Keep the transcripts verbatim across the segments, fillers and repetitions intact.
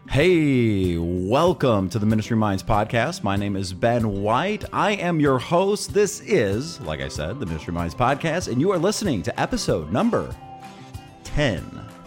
Hey, welcome to the Ministry Minds podcast. My name is Ben White. I am your host. This is, like I said, the Ministry Minds podcast, and you are listening to episode number ten.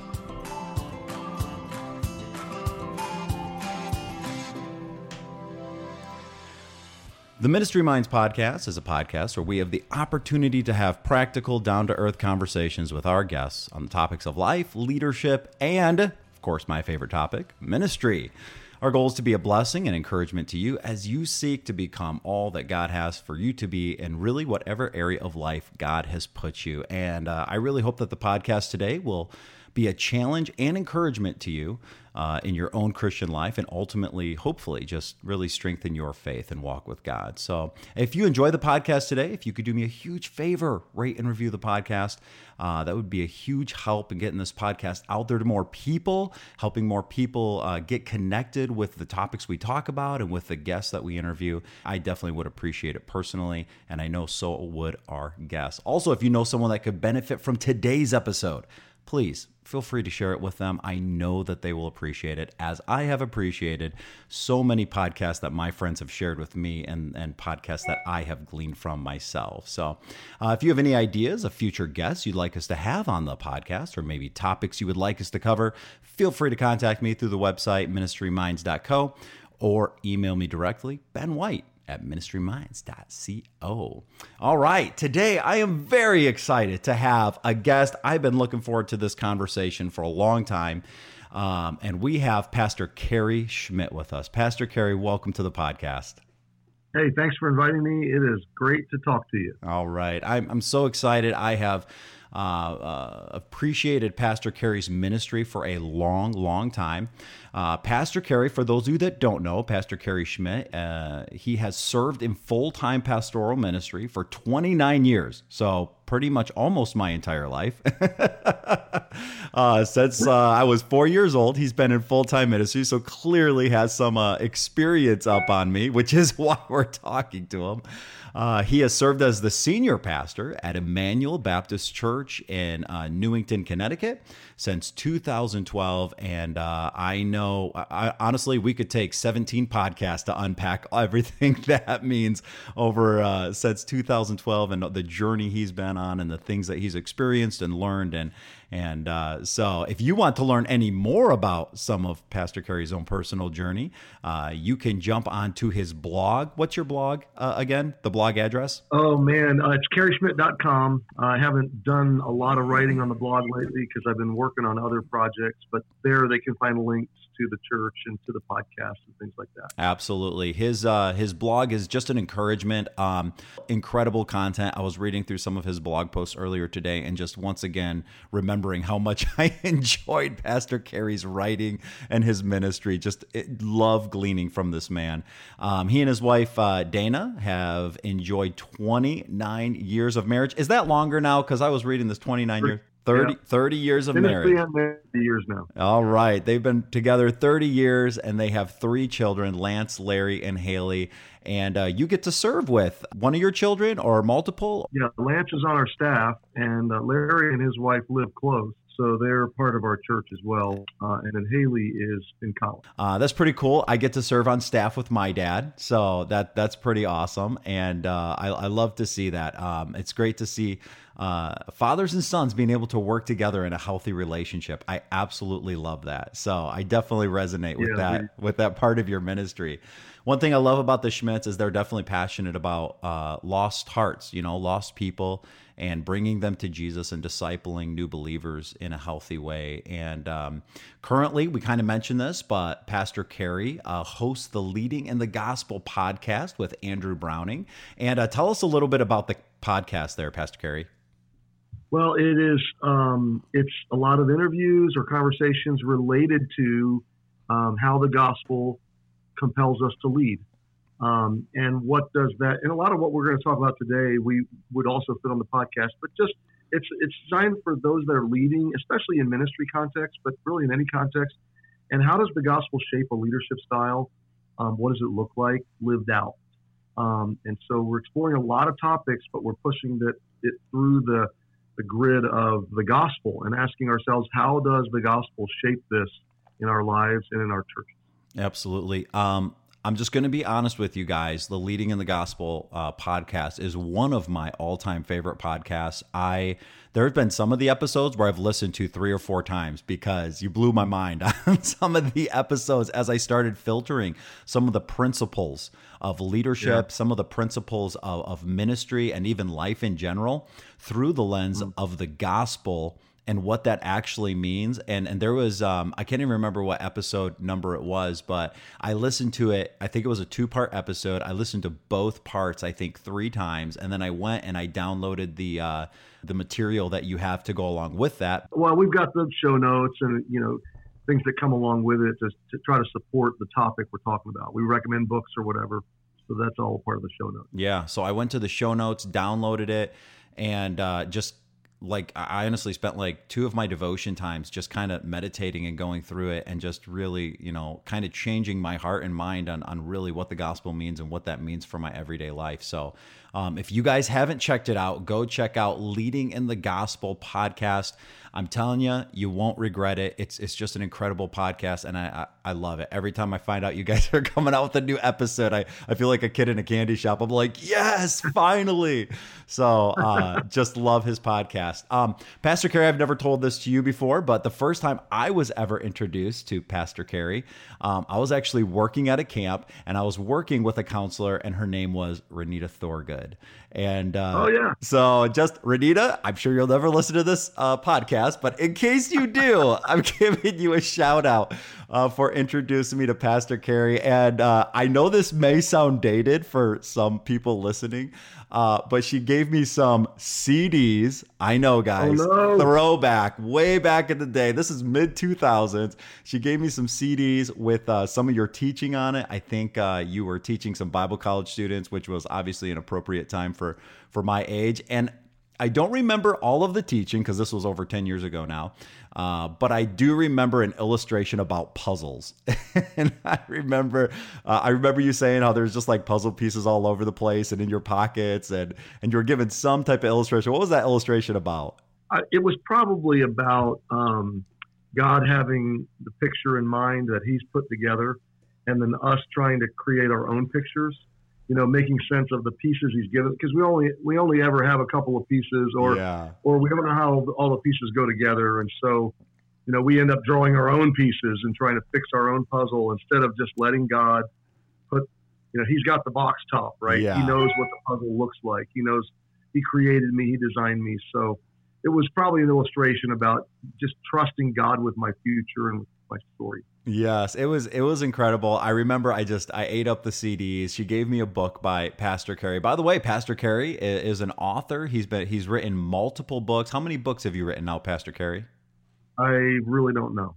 The Ministry Minds podcast is a podcast where we have the opportunity to have practical, down-to-earth conversations with our guests on the topics of life, leadership, and, of course, my favorite topic, ministry. Our goal is to be a blessing and encouragement to you as you seek to become all that God has for you to be in really whatever area of life God has put you. And uh, I really hope that the podcast today will be a challenge and encouragement to you uh, in your own Christian life, and ultimately, hopefully, just really strengthen your faith and walk with God. So if you enjoy the podcast today, if you could do me a huge favor, rate and review the podcast, uh, that would be a huge help in getting this podcast out there to more people, helping more people uh, get connected with the topics we talk about and with the guests that we interview. I definitely would appreciate it personally, and I know so would our guests. Also, if you know someone that could benefit from today's episode, please feel free to share it with them. I know that they will appreciate it, as I have appreciated so many podcasts that my friends have shared with me and, and podcasts that I have gleaned from myself. So uh, if you have any ideas of future guests you'd like us to have on the podcast, or maybe topics you would like us to cover, feel free to contact me through the website, ministry minds dot co, or email me directly, Ben White at ministry minds dot co. All right, today I am very excited to have a guest. I've been looking forward to this conversation for a long time, um, and we have Pastor Kerry Schmidt with us. Pastor Kerry, welcome to the podcast. Hey, thanks for inviting me. It is great to talk to you. All right, I'm, I'm so excited. I have uh, uh, appreciated Pastor Kerry's ministry for a long, long time. Uh, Pastor Kerry, for those of you that don't know, Pastor Kerry Schmidt, uh, he has served in full-time pastoral ministry for twenty-nine years. So pretty much almost my entire life. uh, since uh, I was four years old, he's been in full-time ministry, so clearly has some uh, experience up on me, which is why we're talking to him. Uh, he has served as the senior pastor at Emmanuel Baptist Church in uh, Newington, Connecticut since two thousand twelve. And uh, I know, I, honestly, we could take seventeen podcasts to unpack everything that means over uh, since two thousand twelve, and the journey he's been on and the things that he's experienced and learned. And And uh, so if you want to learn any more about some of Pastor Kerry's own personal journey, uh, you can jump onto his blog. What's your blog uh, again? The blog address? Oh, man. Uh, it's kerry schmidt dot com. I haven't done a lot of writing on the blog lately because I've been working on other projects, but there they can find links to the church and to the podcast and things like that. Absolutely. His uh, his blog is just an encouragement. Um, incredible content. I was reading through some of his blog posts earlier today, and just once again remembering how much I enjoyed Pastor Kerry's writing and his ministry. Just it, love gleaning from this man. Um, he and his wife uh, Dana have enjoyed twenty-nine years of marriage. Is that longer now? Because I was reading this twenty-nine years. thirty, yeah. thirty years of marriage. thirty years now. All right. They've been together thirty years, and they have three children, Lance, Larry, and Haley. And uh, you get to serve with one of your children or multiple? Yeah, Lance is on our staff, and uh, Larry and his wife live close. So they're part of our church as well. Uh, and then Haley is in college. Uh, that's pretty cool. I get to serve on staff with my dad. So that that's pretty awesome. And uh, I, I love to see that. Um, it's great to see uh, fathers and sons being able to work together in a healthy relationship. I absolutely love that. So I definitely resonate with yeah, that, we, with that part of your ministry. One thing I love about the Schmidts is they're definitely passionate about uh, lost hearts, you know, lost people, and bringing them to Jesus and discipling new believers in a healthy way. And um, currently, we kind of mentioned this, but Pastor Kerry uh, hosts the Leading in the Gospel podcast with Andrew Browning. And uh, tell us a little bit about the podcast there, Pastor Kerry. Well, it is, um, it's a lot of interviews or conversations related to um, how the gospel compels us to lead. Um, and what does that, and a lot of what we're going to talk about today, we would also fit on the podcast, but just, it's, it's designed for those that are leading, especially in ministry context, but really in any context. And how does the gospel shape a leadership style? Um, what does it look like lived out? Um, and so we're exploring a lot of topics, but we're pushing that it through the, the grid of the gospel and asking ourselves, how does the gospel shape this in our lives and in our churches. Absolutely. Um, I'm just going to be honest with you guys. The Leading in the Gospel uh, podcast is one of my all-time favorite podcasts. I there have been some of the episodes where I've listened to three or four times because you blew my mind on some of the episodes as I started filtering some of the principles of leadership, yeah. some of the principles of, of ministry, and even life in general through the lens mm-hmm. of the gospel and what that actually means. And and there was, um, I can't even remember what episode number it was, but I listened to it. I think it was a two-part episode. I listened to both parts, I think, three times. And then I went and I downloaded the uh, the material that you have to go along with that. Well, we've got the show notes and, you know, things that come along with it to, to try to support the topic we're talking about. We recommend books or whatever. So that's all part of the show notes. Yeah. So I went to the show notes, downloaded it, and uh, just like I honestly spent like two of my devotion times just kind of meditating and going through it and just really, you know, kind of changing my heart and mind on, on really what the gospel means and what that means for my everyday life. So um, if you guys haven't checked it out, go check out Leading in the Gospel podcast. I'm telling you, you won't regret it. It's it's just an incredible podcast, and I, I I love it. Every time I find out you guys are coming out with a new episode, I, I feel like a kid in a candy shop. I'm like, yes, finally. So uh, just love his podcast. Um, Pastor Kerry, I've never told this to you before, but the first time I was ever introduced to Pastor Kerry, um, I was actually working at a camp, and I was working with a counselor, and her name was Renita Thorgood. And uh, oh yeah, so just Renita, I'm sure you'll never listen to this uh, podcast, but in case you do, I'm giving you a shout out uh, for introducing me to Pastor Kerry. And uh, I know this may sound dated for some people listening, uh, but she gave me some C Ds. I know, guys, oh, no. throwback, way back in the day. This is mid two thousands. She gave me some C Ds with uh, some of your teaching on it. I think uh, you were teaching some Bible college students, which was obviously an appropriate time for, for my age. And I don't remember all of the teaching because this was over ten years ago now, uh, but I do remember an illustration about puzzles. And I remember uh, I remember you saying how there's just like puzzle pieces all over the place and in your pockets, and, and you were given some type of illustration. What was that illustration about? Uh, it was probably about um, God having the picture in mind that he's put together, and then us trying to create our own pictures. You know, making sense of the pieces he's given, because we only we only ever have a couple of pieces, or yeah. or we don't know how all the pieces go together, and so, you know, we end up drawing our own pieces and trying to fix our own puzzle instead of just letting God put. You know, he's got the box top, right? Yeah. He knows what the puzzle looks like. He knows he created me, he designed me. So it was probably an illustration about just trusting God with my future and with my story. Yes, it was it was incredible. I remember I just I ate up the C Ds. She gave me a book by Pastor Kerry. By the way, Pastor Kerry is an author. He's been he's written multiple books. How many books have you written now, Pastor Kerry? I really don't know.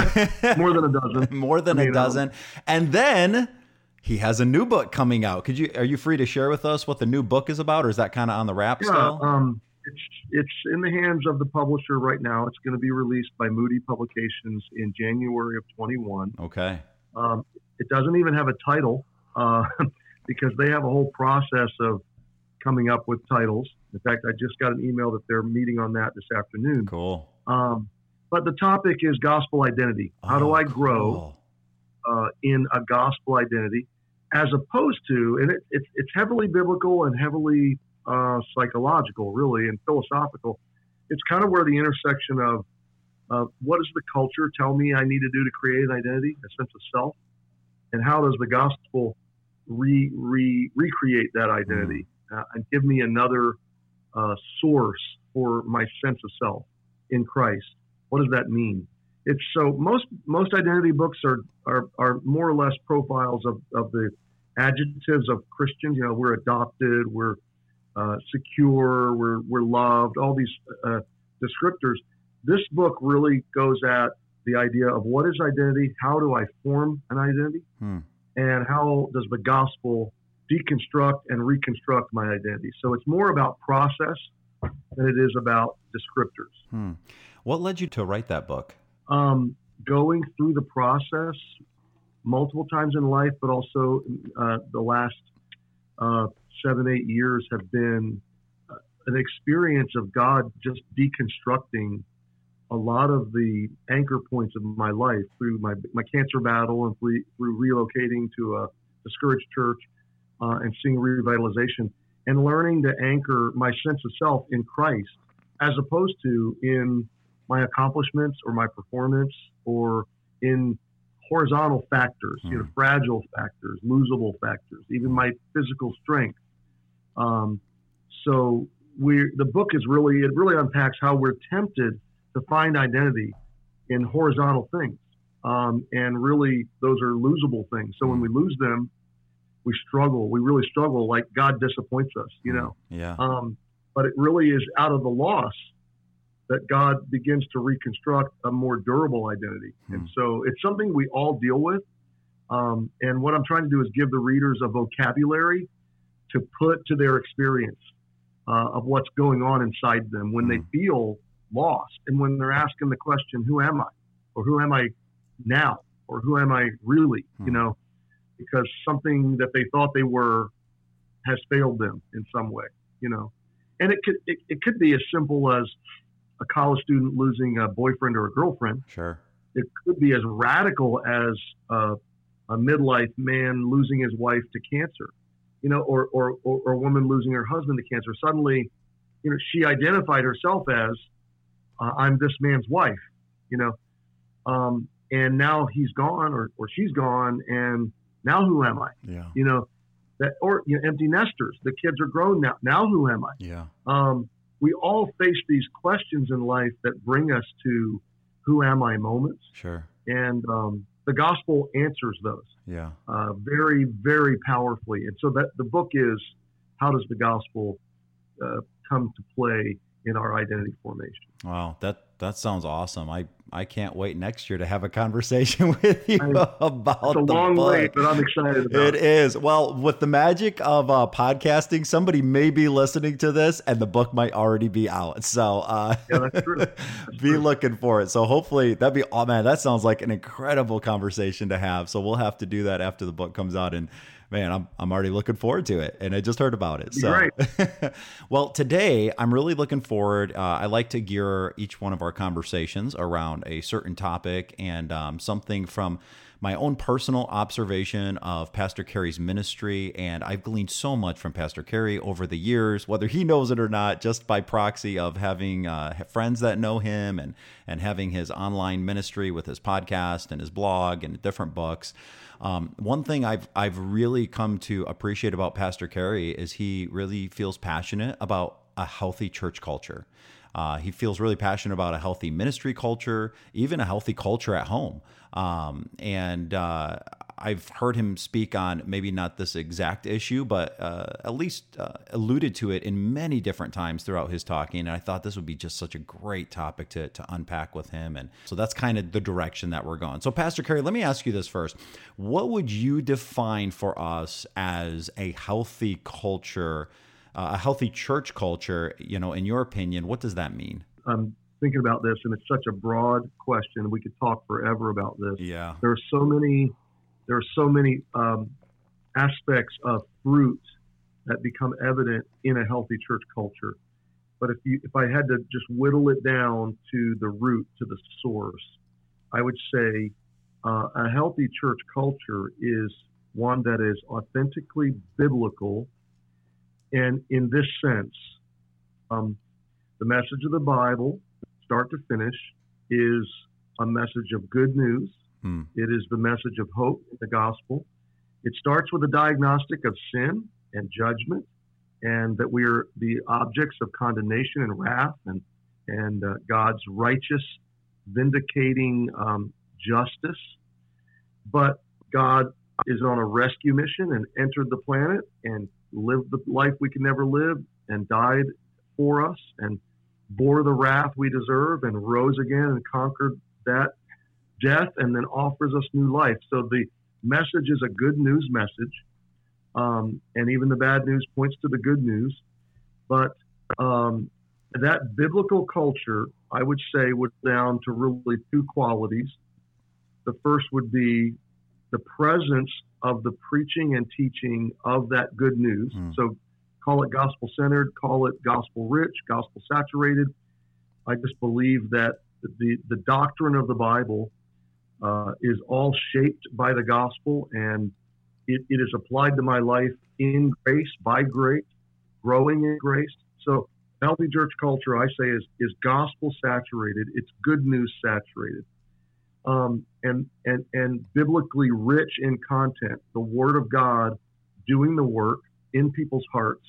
More than a dozen. More than I mean, a dozen. Um, and then he has a new book coming out. Could you are you free to share with us what the new book is about, or is that kind of on the wrap yeah, still? Um It's it's in the hands of the publisher right now. It's going to be released by Moody Publications in January of twenty-one. Okay. Um, it doesn't even have a title uh, because they have a whole process of coming up with titles. In fact, I just got an email that they're meeting on that this afternoon. Cool. Um, but the topic is gospel identity. How oh, do I grow cool. uh, in a gospel identity, as opposed to, and it, it's it's heavily biblical and heavily Uh, psychological, really, and philosophical. It's kind of where the intersection of uh, what does the culture tell me I need to do to create an identity, a sense of self, and how does the gospel re, re recreate that identity mm. uh, and give me another uh, source for my sense of self in Christ? What does that mean? It's so most most identity books are are, are more or less profiles of, of the adjectives of Christians. You know, we're adopted, we're Uh, secure, we're we're loved, all these uh, descriptors. This book really goes at the idea of what is identity, how do I form an identity, hmm. and how does the gospel deconstruct and reconstruct my identity. So it's more about process than it is about descriptors. Hmm. What led you to write that book? Um, going through the process multiple times in life, but also uh, the last uh, seven, eight years have been uh, an experience of God just deconstructing a lot of the anchor points of my life through my my cancer battle and through, through relocating to a discouraged church uh, and seeing revitalization and learning to anchor my sense of self in Christ as opposed to in my accomplishments or my performance or in horizontal factors, mm. you know, fragile factors, losable factors, even my physical strength. Um, so we the book is really, it really unpacks how we're tempted to find identity in horizontal things. Um, and really those are losable things. So mm. when we lose them, we struggle, we really struggle, like God disappoints us, you know? Yeah. Um, but it really is out of the loss that God begins to reconstruct a more durable identity. Hmm. And so it's something we all deal with. Um, and what I'm trying to do is give the readers a vocabulary to put to their experience uh, of what's going on inside them when hmm. they feel lost and when they're asking the question, who am I? Or who am I now? Or who am I really? Hmm. You know, because something that they thought they were has failed them in some way, you know. And it could it, it could be as simple as a college student losing a boyfriend or a girlfriend. Sure. It could be as radical as a, a midlife man losing his wife to cancer, you know, or, or, or, or a woman losing her husband to cancer. Suddenly, you know, she identified herself as, uh, I'm this man's wife, you know, um, and now he's gone or, or she's gone. And now who am I? Yeah. You know, that, or, you know, empty nesters, the kids are grown now. Now who am I? Yeah. Um, we all face these questions in life that bring us to who am I moments. Sure. And um, the gospel answers those yeah. uh, very, very powerfully. And so that the book is, how does the gospel uh, come to play in our identity formation? Wow, that that sounds awesome. I, I can't wait next year to have a conversation with you I, about it's a the long book. wait, but I'm excited about it. It is. Well, with the magic of uh, podcasting, somebody may be listening to this and the book might already be out. So uh, yeah, that's true. That's be true. looking for it. So hopefully that'd be, oh man, that sounds like an incredible conversation to have. So we'll have to do that after the book comes out. And man, I'm I'm already looking forward to it, and I just heard about it. So, great. Well, today I'm really looking forward. Uh, I like to gear each one of our conversations around a certain topic and um, something from my own personal observation of Pastor Kerry's ministry, and I've gleaned so much from Pastor Kerry over the years, whether he knows it or not, just by proxy of having uh, friends that know him and and having his online ministry with his podcast and his blog and different books. Um, one thing I've I've really come to appreciate about Pastor Kerry is he really feels passionate about a healthy church culture. Uh, he feels really passionate about a healthy ministry culture, even a healthy culture at home. Um, and uh, I've heard him speak on maybe not this exact issue, but uh, at least uh, alluded to it in many different times throughout his talking. And I thought this would be just such a great topic to, to unpack with him. And so that's kind of the direction that we're going. So Pastor Kerry, let me ask you this first. What would you define for us as a healthy culture, uh, a healthy church culture? You know, in your opinion, what does that mean? I'm thinking about this, and it's such a broad question. We could talk forever about this. Yeah. There are so many There are so many um, aspects of fruit that become evident in a healthy church culture. But if you, if I had to just whittle it down to the root, to the source, I would say uh, a healthy church culture is one that is authentically biblical. And in this sense, um, the message of the Bible, start to finish, is a message of good news. Hmm. It is the message of hope in the gospel. It starts with a diagnostic of sin and judgment, and that we are the objects of condemnation and wrath, and and uh, God's righteous, vindicating um, justice. But God is on a rescue mission and entered the planet and lived the life we could never live and died for us and bore the wrath we deserve and rose again and conquered that death and then offers us new life. So the message is a good news message. Um, and even the bad news points to the good news. But um, that biblical culture, I would say, would down to really two qualities. The first would be the presence of the preaching and teaching of that good news. Mm. So call it gospel-centered, call it gospel-rich, gospel-saturated. I just believe that the, the doctrine of the Bible uh, is all shaped by the gospel, and it, it is applied to my life in grace, by grace, growing in grace. So healthy church culture, I say, is, is gospel saturated. It's good news saturated. Um, and, and, and biblically rich in content, the Word of God doing the work in people's hearts.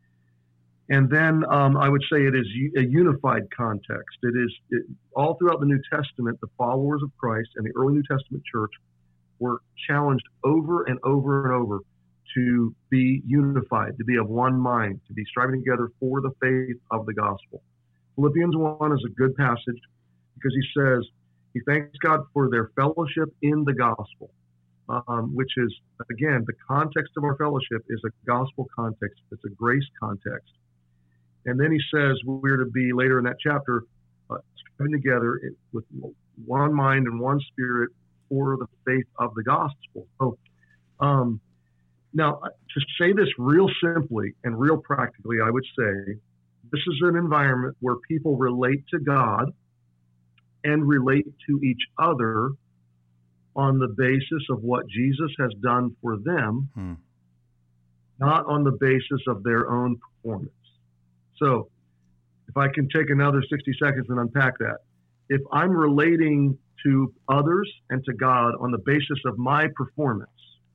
And then um, I would say it is a unified context. It is it, all throughout the New Testament, the followers of Christ and the early New Testament church were challenged over and over and over to be unified, to be of one mind, to be striving together for the faith of the gospel. Philippians one is a good passage because he says, he thanks God for their fellowship in the gospel, um, which is, again, the context of our fellowship is a gospel context. It's a grace context. And then he says we're to be, later in that chapter, uh, striving together with one mind and one spirit for the faith of the gospel. So, um, now, to say this real simply and real practically, I would say this is an environment where people relate to God and relate to each other on the basis of what Jesus has done for them, hmm. not on the basis of their own performance. So if I can take another sixty seconds and unpack that, if I'm relating to others and to God on the basis of my performance,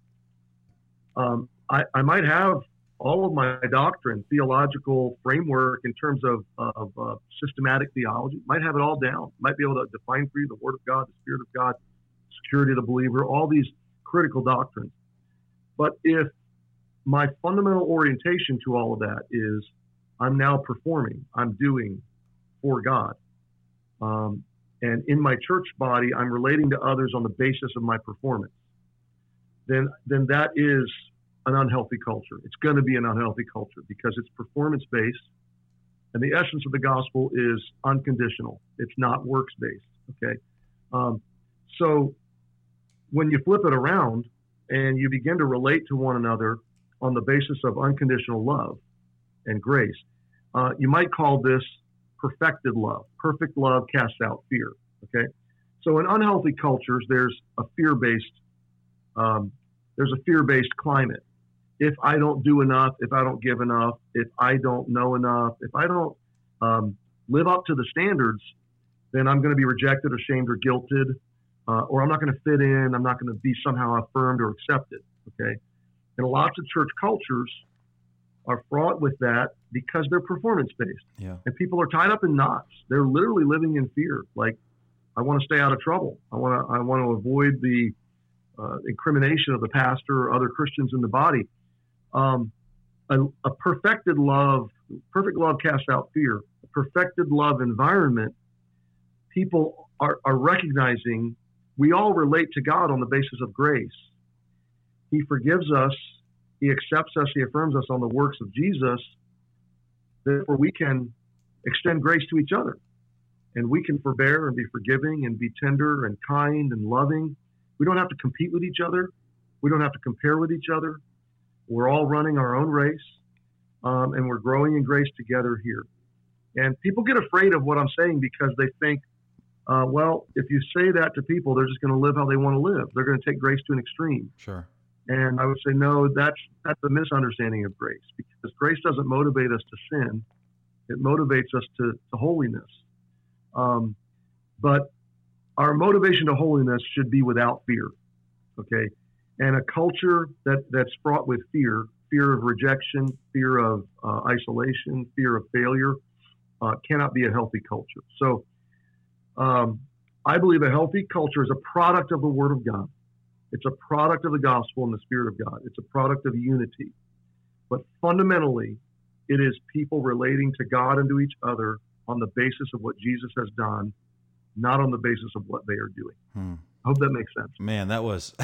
um, I, I might have all of my doctrine, theological framework in terms of, of uh, systematic theology, might have it all down, might be able to define for you the Word of God, the Spirit of God, security of the believer, all these critical doctrines. But if my fundamental orientation to all of that is I'm now performing, I'm doing for God, um, and in my church body, I'm relating to others on the basis of my performance, then then that is an unhealthy culture. It's going to be an unhealthy culture because it's performance-based, and the essence of the gospel is unconditional. It's not works-based, okay? Um, so when you flip it around and you begin to relate to one another on the basis of unconditional love and grace, uh, you might call this perfected love. Perfect love casts out fear, okay? So in unhealthy cultures, there's a fear-based um, there's a fear-based climate. If I don't do enough, if I don't give enough, if I don't know enough, if I don't um, live up to the standards, then I'm going to be rejected or shamed or guilted, uh, or I'm not going to fit in. I'm not going to be somehow affirmed or accepted, okay? And lots of church cultures are fraught with that because they're performance-based. Yeah. And people are tied up in knots. They're literally living in fear. Like, I want to stay out of trouble. I want to I want to avoid the uh, incrimination of the pastor or other Christians in the body. Um, a, a perfected love, perfect love casts out fear. A perfected love environment, people are, are recognizing we all relate to God on the basis of grace. He forgives us. He accepts us. He affirms us on the works of Jesus. Therefore, we can extend grace to each other. And we can forbear and be forgiving and be tender and kind and loving. We don't have to compete with each other. We don't have to compare with each other. We're all running our own race, um, and we're growing in grace together here. And people get afraid of what I'm saying because they think, uh, well, if you say that to people, they're just going to live how they want to live. They're going to take grace to an extreme. Sure. And I would say, no, that's that's a misunderstanding of grace, because grace doesn't motivate us to sin. It motivates us to, to holiness. Um, but our motivation to holiness should be without fear, okay? And a culture that, that's fraught with fear, fear of rejection, fear of uh, isolation, fear of failure, uh, cannot be a healthy culture. So um, I believe a healthy culture is a product of the Word of God. It's a product of the gospel and the Spirit of God. It's a product of unity. But fundamentally, it is people relating to God and to each other on the basis of what Jesus has done, not on the basis of what they are doing. Hmm. I hope that makes sense. Man, that was...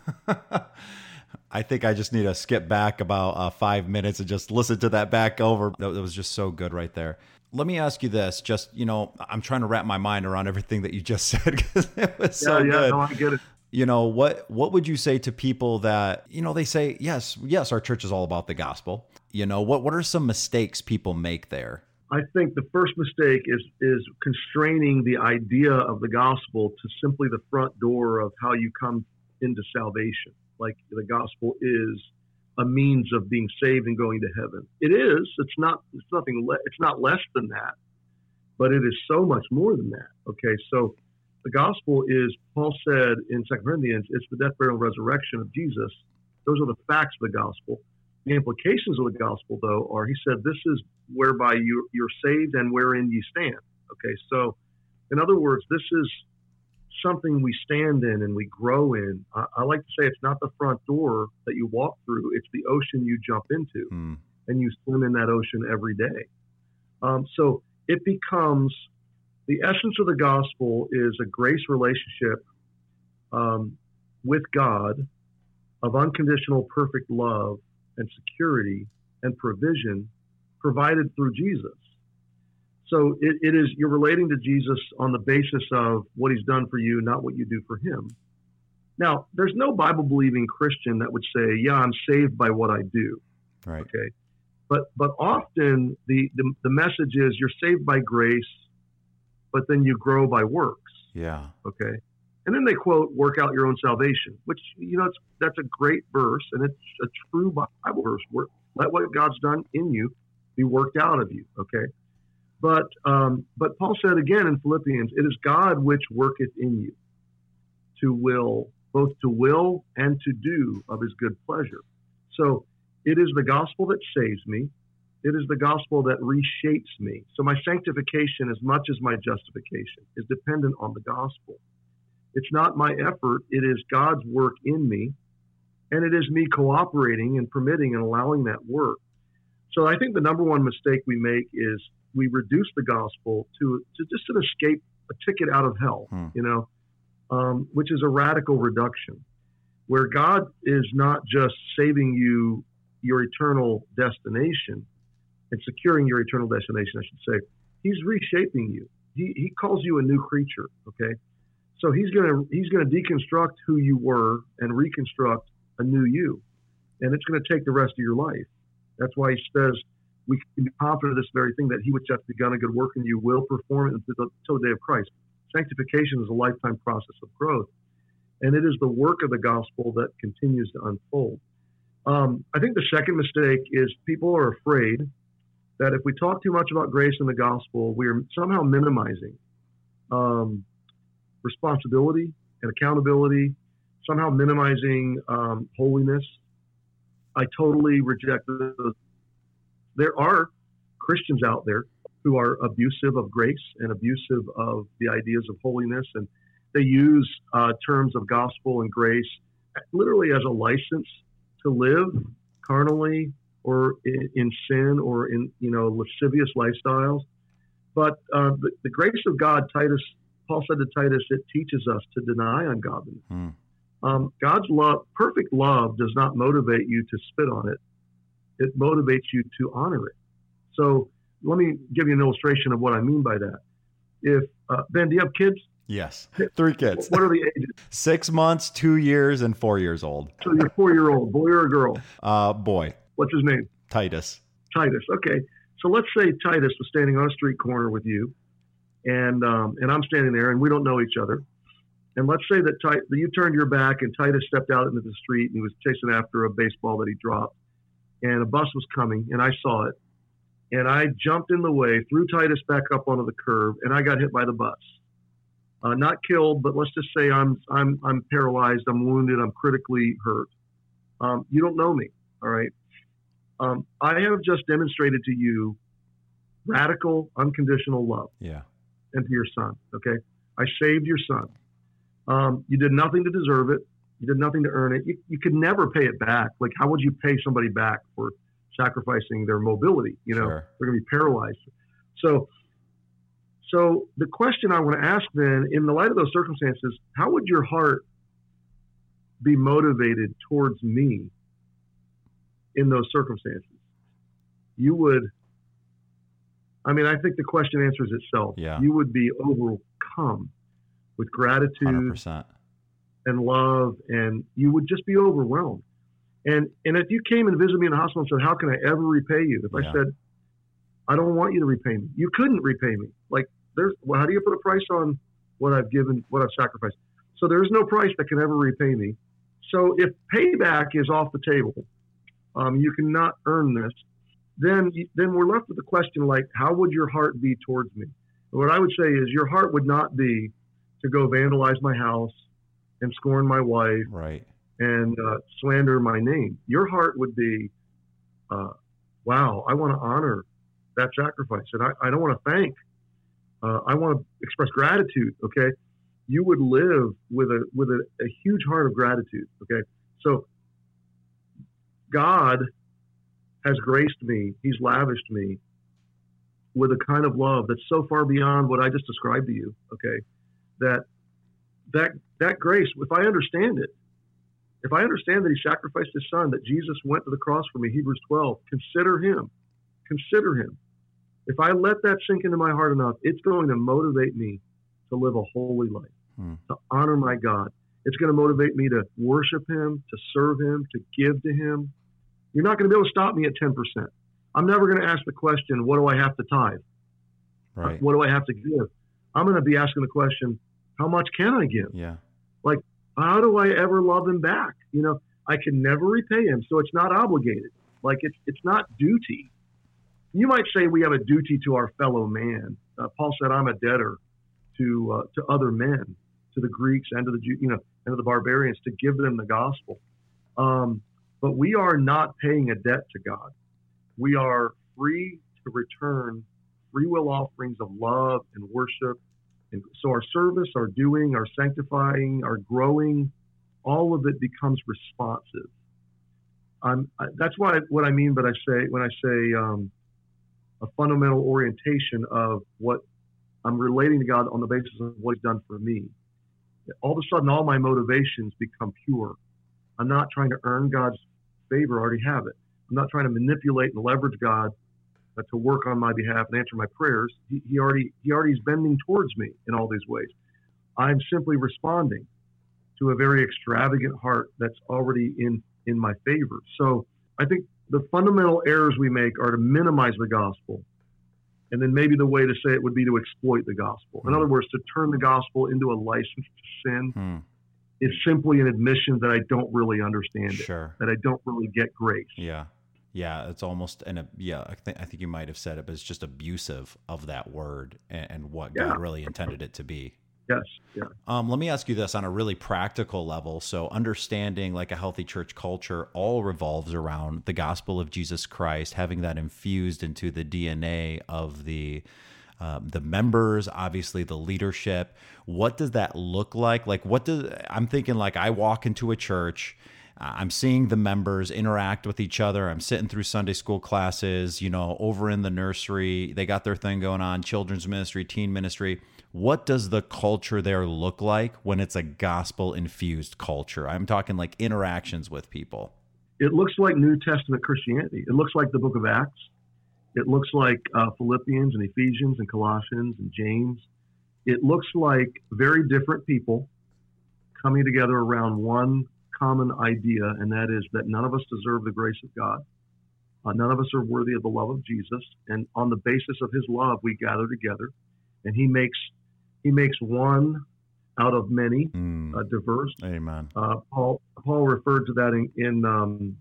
I think I just need to skip back about uh, five minutes and just listen to that back over. That, that was just so good right there. Let me ask you this. Just, you know, I'm trying to wrap my mind around everything that you just said because it was so yeah, yeah, good. No, I get it. You know, what what would you say to people that, you know, they say, yes, yes, our church is all about the gospel. You know, what what are some mistakes people make there? I think the first mistake is is constraining the idea of the gospel to simply the front door of how you come into salvation. Like the gospel is a means of being saved and going to heaven. It is. It's not. It's nothing. Le- it's not less than that, but it is so much more than that. Okay, so the gospel is. Paul said in Second Corinthians, it's the death, burial, and resurrection of Jesus. Those are the facts of the gospel. The implications of the gospel, though, are he said, this is whereby you, you're saved and wherein you stand. Okay, so in other words, this is something we stand in and we grow in. I, I like to say it's not the front door that you walk through, it's the ocean you jump into, mm. and you swim in that ocean every day. Um, so it becomes, the essence of the gospel is a grace relationship um, with God of unconditional perfect love and security and provision provided through Jesus. So it, it is, you're relating to Jesus on the basis of what he's done for you, not what you do for him. Now, there's no Bible-believing Christian that would say, yeah, I'm saved by what I do. Right. Okay. But but often the, the, the message is you're saved by grace, but then you grow by works. Yeah. Okay. And then they quote, work out your own salvation, which, you know, it's, that's a great verse, and it's a true Bible verse. Work, let what God's done in you be worked out of you, okay? But um, but Paul said again in Philippians, it is God which worketh in you to will, both to will and to do of his good pleasure. So it is the gospel that saves me. It is the gospel that reshapes me. So my sanctification, as much as my justification, is dependent on the gospel. It's not my effort. It is God's work in me. And it is me cooperating and permitting and allowing that work. So I think the number one mistake we make is we reduce the gospel to, to just an escape, a ticket out of hell, hmm. you know, um, which is a radical reduction, where God is not just saving you your eternal destination and securing your eternal destination, I should say. He's reshaping you. He, he calls you a new creature, okay? So he's going to he's going to deconstruct who you were and reconstruct a new you. And it's going to take the rest of your life. That's why he says we can be confident of this very thing, that he which hath begun a good work in you will perform it until the, until the day of Christ. Sanctification is a lifetime process of growth. And it is the work of the gospel that continues to unfold. Um, I think the second mistake is people are afraid that if we talk too much about grace and the gospel, we are somehow minimizing um, responsibility and accountability, somehow minimizing um, holiness. I totally reject those. There are Christians out there who are abusive of grace and abusive of the ideas of holiness, and they use uh, terms of gospel and grace literally as a license to live carnally or in, in sin or in, you know, lascivious lifestyles. But uh, the, the grace of God, Titus, Paul said to Titus, it teaches us to deny ungodliness. Hmm. Um, God's love, perfect love, does not motivate you to spit on it. It motivates you to honor it. So let me give you an illustration of what I mean by that. If uh, Ben, do you have kids? Yes, three kids. What are the ages? Six months, two years, and four years old. So you're four-year-old, boy or a girl? Uh, boy. What's his name? Titus. Titus. Okay. So let's say Titus was standing on a street corner with you, and um, and I'm standing there, and we don't know each other. And let's say that, Tit- that you turned your back, and Titus stepped out into the street, and he was chasing after a baseball that he dropped, and a bus was coming, and I saw it, and I jumped in the way, threw Titus back up onto the curb, and I got hit by the bus. Uh, not killed, but let's just say I'm I'm I'm paralyzed, I'm wounded, I'm critically hurt. Um, you don't know me, all right? Um, I have just demonstrated to you radical, unconditional love. Yeah. And to your son, okay? I saved your son. Um, you did nothing to deserve it. You did nothing to earn it. You, you could never pay it back. Like, how would you pay somebody back for sacrificing their mobility? You know, sure. They're going to be paralyzed. So, so the question I want to ask then, in the light of those circumstances, how would your heart be motivated towards me in those circumstances? You would, I mean, I think the question answers itself. Yeah. You would be overcome with gratitude one hundred percent. And love, and you would just be overwhelmed. And and if you came and visited me in the hospital and said, how can I ever repay you? If yeah. I said, I don't want you to repay me. You couldn't repay me. Like, there's, well, how do you put a price on what I've given, what I've sacrificed? So there's no price that can ever repay me. So if payback is off the table, um, you cannot earn this, then, then we're left with the question, like, how would your heart be towards me? And what I would say is your heart would not be to go vandalize my house and scorn my wife, right, and uh, slander my name. Your heart would be, uh, wow, I want to honor that sacrifice. And I, I don't want to thank, uh, I want to express gratitude. Okay. You would live with a, with a, a huge heart of gratitude. Okay. So God has graced me. He's lavished me with a kind of love that's so far beyond what I just described to you. Okay. That, that, that grace, if I understand it, if I understand that he sacrificed his son, that Jesus went to the cross for me, Hebrews twelve, consider him, consider him. If I let that sink into my heart enough, it's going to motivate me to live a holy life, hmm. to honor my God. It's going to motivate me to worship him, to serve him, to give to him. You're not going to be able to stop me at ten percent. I'm never going to ask the question, what do I have to tithe? Right. What do I have to give? I'm going to be asking the question, how much can I give? Yeah. Like, how do I ever love him back? You know, I can never repay him, so it's not obligated. Like, it's it's not duty. You might say we have a duty to our fellow man. Uh, Paul said, I'm a debtor to uh, to other men, to the Greeks and to the Jew, you know, and to the barbarians, to give them the gospel. Um, but we are not paying a debt to God. We are free to return free will offerings of love and worship. And so our service, our doing, our sanctifying, our growing, all of it becomes responsive. I'm, I, that's why what I mean, but I say when I say um, a fundamental orientation of what I'm relating to God on the basis of what he's done for me. All of a sudden, all my motivations become pure. I'm not trying to earn God's favor; I already have it. I'm not trying to manipulate and leverage God uh, to work on my behalf and answer my prayers. He, he already he already is bending towards me in all these ways. I'm simply responding to a very extravagant heart that's already in in my favor. So I think the fundamental errors we make are to minimize the gospel. And then maybe the way to say it would be to exploit the gospel. In other words, to turn the gospel into a license to sin hmm. is simply an admission that I don't really understand sure. it, that I don't really get grace. Yeah. Yeah. It's almost, and yeah, I think, I think you might have said it, but it's just abusive of that word and, and what Yeah. God really intended it to be. Yes. Yeah. Um, let me ask you this on a really practical level. So understanding like a healthy church culture all revolves around the gospel of Jesus Christ, having that infused into the D N A of the um, the members, obviously the leadership. What does that look like? Like what does, I'm thinking like I walk into a church, I'm seeing the members interact with each other. I'm sitting through Sunday school classes, you know, over in the nursery, they got their thing going on, children's ministry, teen ministry. What does the culture there look like when it's a gospel-infused culture? I'm talking like interactions with people. It looks like New Testament Christianity. It looks like the book of Acts. It looks like uh, Philippians and Ephesians and Colossians and James. It looks like very different people coming together around one common idea, and that is that none of us deserve the grace of God. Uh, none of us are worthy of the love of Jesus. And on the basis of his love, we gather together, and he makes He makes one out of many, mm. uh, diverse. Amen. Uh, Paul Paul referred to that in, in um,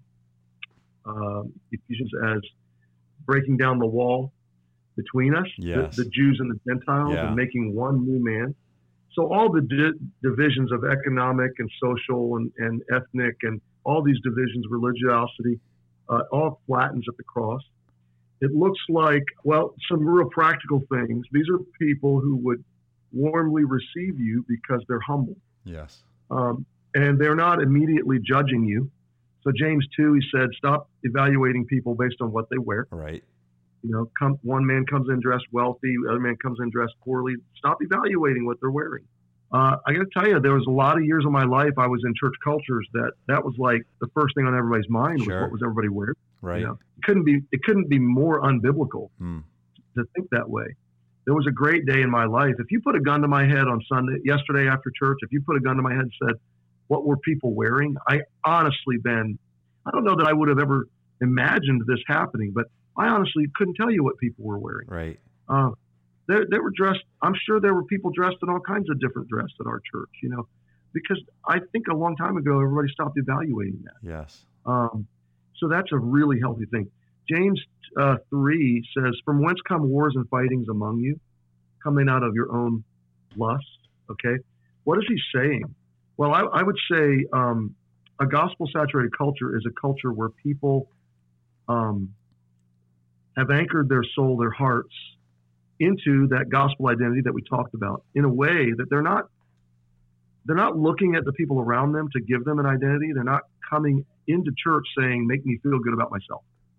uh, Ephesians as breaking down the wall between us, yes. the, the Jews and the Gentiles, yeah. and making one new man. So all the di- divisions of economic and social and, and ethnic and all these divisions, religiosity, uh, all flattens at the cross. It looks like, well, some real practical things. These are people who would warmly receive you because they're humble. Yes. Um, and they're not immediately judging you. So James two, he said, stop evaluating people based on what they wear. Right. You know, come, one man comes in dressed wealthy, the other man comes in dressed poorly. Stop evaluating what they're wearing. Uh, I got to tell you, there was a lot of years of my life I was in church cultures that that was like the first thing on everybody's mind sure. was what was everybody wearing. Right. You know, it couldn't be it couldn't be more unbiblical hmm. to think that way. There was a great day in my life. If you put a gun to my head on Sunday, yesterday after church, if you put a gun to my head and said, what were people wearing? I honestly, Ben, I don't know that I would have ever imagined this happening, but I honestly couldn't tell you what people were wearing. Right. Uh, they, they were dressed. I'm sure there were people dressed in all kinds of different dress at our church, you know, because I think a long time ago, everybody stopped evaluating that. Yes. Um, so that's a really healthy thing. James uh, three says, "From whence come wars and fightings among you, coming out of your own lusts?" Okay. What is he saying? Well, I, I would say um, a gospel-saturated culture is a culture where people um, have anchored their soul, their hearts into that gospel identity that we talked about in a way that they're not they're not looking at the people around them to give them an identity. They're not coming into church saying, "Make me feel good about myself."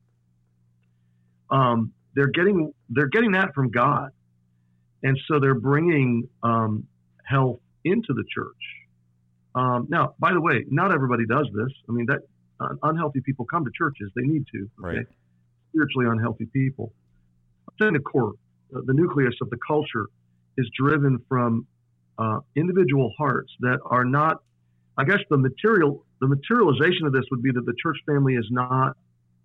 Um, they're getting they're getting that from God, and so they're bringing um, health into the church. Um, now, by the way, not everybody does this. I mean, that uh, unhealthy people come to churches; they need to. Okay? Right. Spiritually unhealthy people. I'm saying the core, uh, the nucleus of the culture, is driven from uh, individual hearts that are not. I guess the material, the materialization of this would be that the church family is not,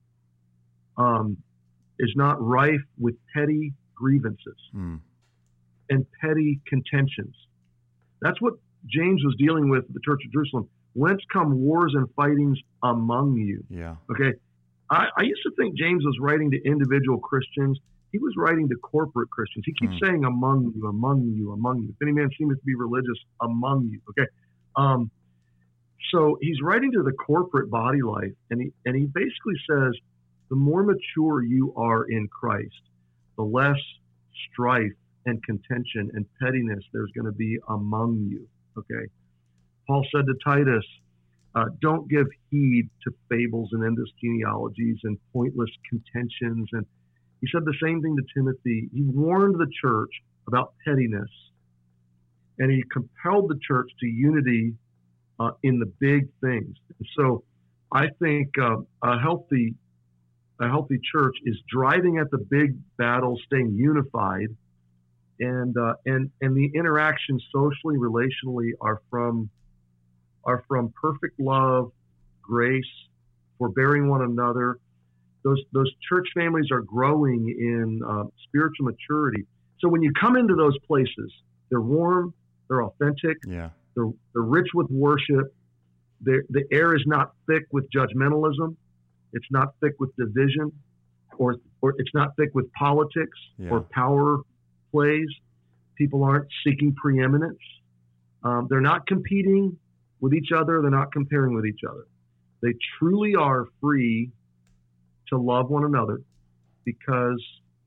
um, is not rife with petty grievances Mm. and petty contentions. That's what James was dealing with at the Church of Jerusalem. Whence come wars and fightings among you? Yeah. Okay. I, I used to think James was writing to individual Christians. He was writing to corporate Christians. He keeps Mm. saying among you, among you, among you. If any man seemeth to be religious, among you. Okay. Um, so he's writing to the corporate body life, and he and he basically says, the more mature you are in Christ, the less strife and contention and pettiness there's going to be among you. Okay. Paul said to Titus, uh, don't give heed to fables and endless genealogies and pointless contentions. And he said the same thing to Timothy. He warned the church about pettiness, and he compelled the church to unity uh, in the big things. And so I think uh, a healthy a healthy church is driving at the big battles, staying unified, and uh, and and the interactions socially, relationally are from are from perfect love, grace, forbearing one another. Those those church families are growing in uh, spiritual maturity. So when you come into those places, they're warm, they're authentic, Yeah. they're, they're rich with worship. They're, the air is not thick with judgmentalism. It's not thick with division, or or it's not thick with politics Yeah. or power plays. People aren't seeking preeminence. Um, they're not competing with each other. They're not comparing with each other. They truly are free to love one another because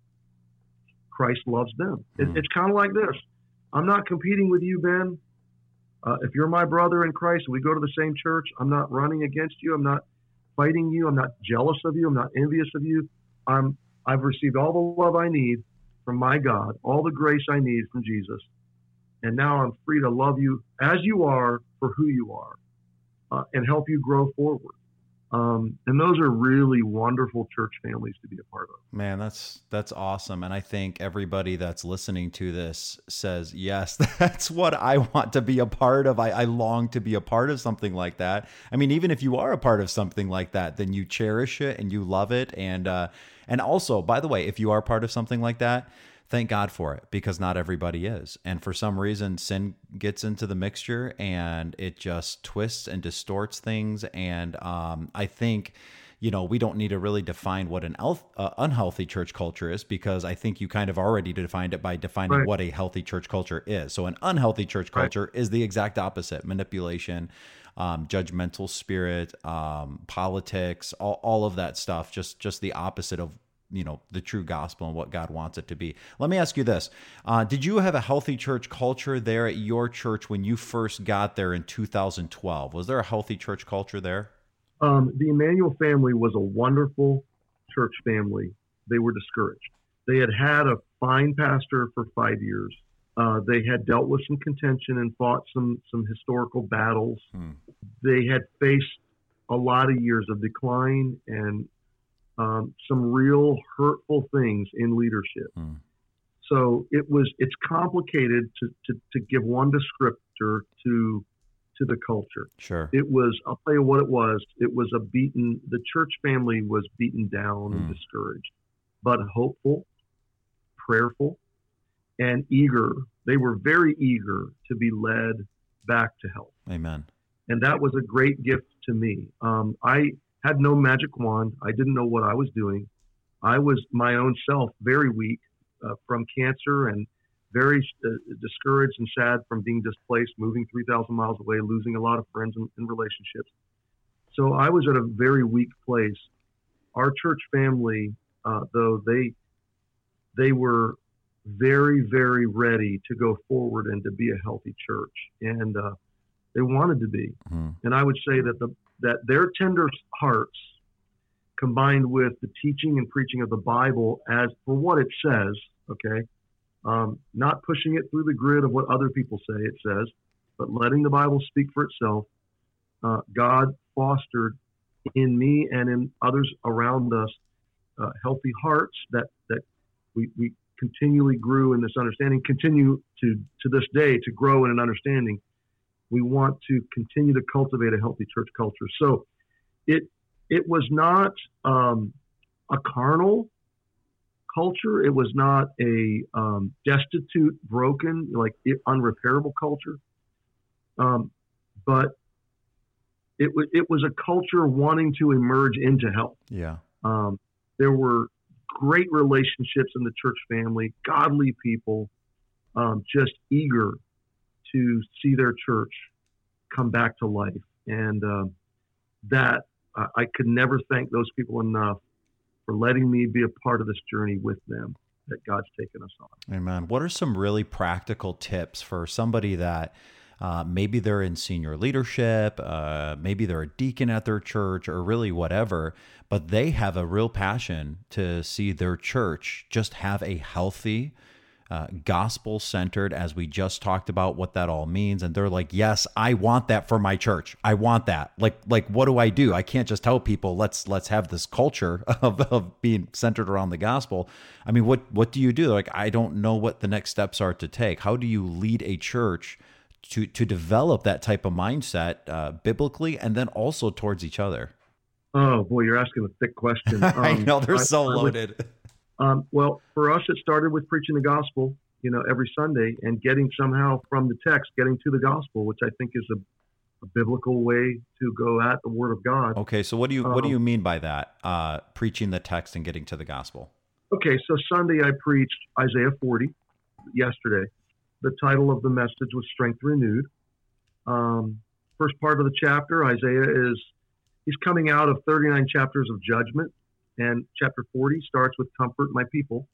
Christ loves them. It, Mm. it's kind of like this. I'm not competing with you, Ben. Uh, if you're my brother in Christ and we go to the same church, I'm not running against you. I'm not fighting you. I'm not jealous of you. I'm not envious of you. I'm, I've received all the love I need from my God, all the grace I need from Jesus. And now I'm free to love you as you are for who you are uh, and help you grow forward. Um, and those are really wonderful church families to be a part of. Man, that's that's awesome. And I think everybody that's listening to this says, yes, that's what I want to be a part of. I, I long to be a part of something like that. I mean, even if you are a part of something like that, then you cherish it and you love it. And uh, and also, by the way, if you are part of something like that, thank God for it, because not everybody is. And for some reason, sin gets into the mixture and it just twists and distorts things. And um, I think, you know, we don't need to really define what an elf, uh, unhealthy church culture is, because I think you kind of already defined it by defining Right. what a healthy church culture is. So an unhealthy church Right. culture is the exact opposite: manipulation, um, judgmental spirit, um, politics, all, all of that stuff, just, just the opposite of, you know, the true gospel and what God wants it to be. Let me ask you this. Uh, did you have a healthy church culture there at your church when you first got there in two thousand twelve? Was there a healthy church culture there? Um, the Emmanuel family was a wonderful church family. They were discouraged. They had had a fine pastor for five years. Uh, they had dealt with some contention and fought some, some historical battles. Hmm. They had faced a lot of years of decline and um, some real hurtful things in leadership. Hmm. So it was, it's complicated to, to, to give one descriptor to, to the culture. Sure. It was, I'll tell you what it was. It was a beaten, the church family was beaten down and Mm. discouraged. but hopeful, prayerful, and eager. They were very eager to be led back to health. Amen. And that was a great gift to me. Um, I had no magic wand. I didn't know what I was doing. I was my own self, very weak uh, from cancer and very uh, discouraged and sad from being displaced, moving three thousand miles away, losing a lot of friends and, and relationships. So I was at a very weak place. Our church family, uh, though, they they were very, very ready to go forward and to be a healthy church. And uh, they wanted to be. Mm-hmm. And I would say that the that their tender hearts, combined with the teaching and preaching of the Bible as for what it says, okay, um, not pushing it through the grid of what other people say it says, but letting the Bible speak for itself, uh, God fostered in me and in others around us uh, healthy hearts that that we, we continually grew in this understanding, continue to to this day to grow in an understanding. We want to continue to cultivate a healthy church culture. So it it was not um, a carnal culture. It was not a um, destitute, broken, like unrepairable culture. Um, but it was it was a culture wanting to emerge into health. Yeah. Um, there were great relationships in the church family, godly people, um, just eager to see their church come back to life. And uh, that uh, I could never thank those people enough for letting me be a part of this journey with them that God's taken us on. Amen. What are some really practical tips for somebody that uh, maybe they're in senior leadership, uh, maybe they're a deacon at their church or really whatever, but they have a real passion to see their church just have a healthy, Uh, gospel-centered, as we just talked about what that all means. And they're like, yes, I want that for my church. I want that. Like, like, what do I do? I can't just tell people, let's, let's have this culture of, of being centered around the gospel. I mean, what, what do you do? Like, I don't know what the next steps are to take. How do you lead a church to, to develop that type of mindset uh, biblically and then also towards each other? Oh boy, you're asking a thick question. Um, I know they're I, so I loaded. Would, Um, well, for us, it started with preaching the gospel, you know, every Sunday and getting somehow from the text, getting to the gospel, which I think is a, a biblical way to go at the Word of God. Okay, so what do you um, what do you mean by that? Uh, preaching the text and getting to the gospel. Okay, so Sunday I preached Isaiah forty yesterday. The title of the message was Strength Renewed. Um, first part of the chapter, Isaiah is he's coming out of thirty-nine chapters of judgment. And chapter forty starts with comfort my people.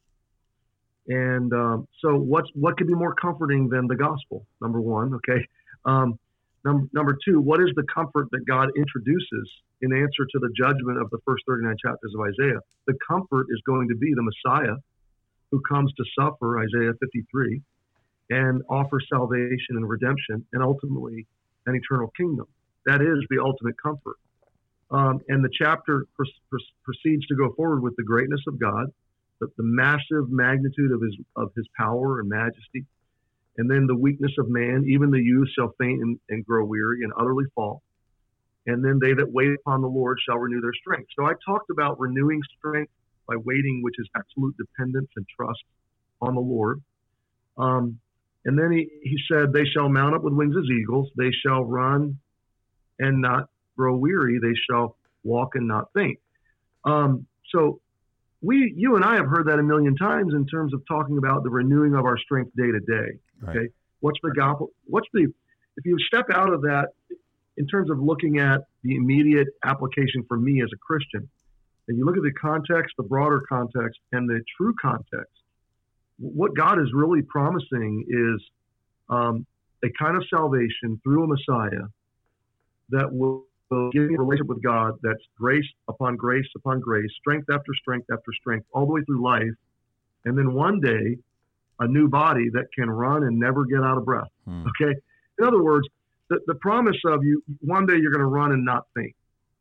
And um, so what's what could be more comforting than the gospel? Number one, okay. Um, number number two, what is the comfort that God introduces in answer to the judgment of the first thirty-nine chapters of Isaiah? The comfort is going to be the Messiah who comes to suffer, Isaiah fifty-three, and offer salvation and redemption and ultimately an eternal kingdom. That is the ultimate comfort. Um, and the chapter pr- pr- proceeds to go forward with the greatness of God, the, the massive magnitude of his of his power and majesty, and then the weakness of man. Even the youth shall faint and, and grow weary and utterly fall. And then they that wait upon the Lord shall renew their strength. So I talked about renewing strength by waiting, which is absolute dependence and trust on the Lord. Um, and then he, he said, they shall mount up with wings as eagles. They shall run and not grow weary, they shall walk and not faint. Um, so we, you and I have heard that a million times in terms of talking about the renewing of our strength day to day. Okay. Right. What's the gospel? What's the, if you step out of that in terms of looking at the immediate application for me as a Christian, and you look at the context, the broader context and the true context, what God is really promising is um, a kind of salvation through a Messiah that will So giving a relationship with God that's grace upon grace upon grace, strength after strength after strength, all the way through life. And then one day, a new body that can run and never get out of breath. Hmm. Okay? In other words, the, the promise of you, one day you're going to run and not faint,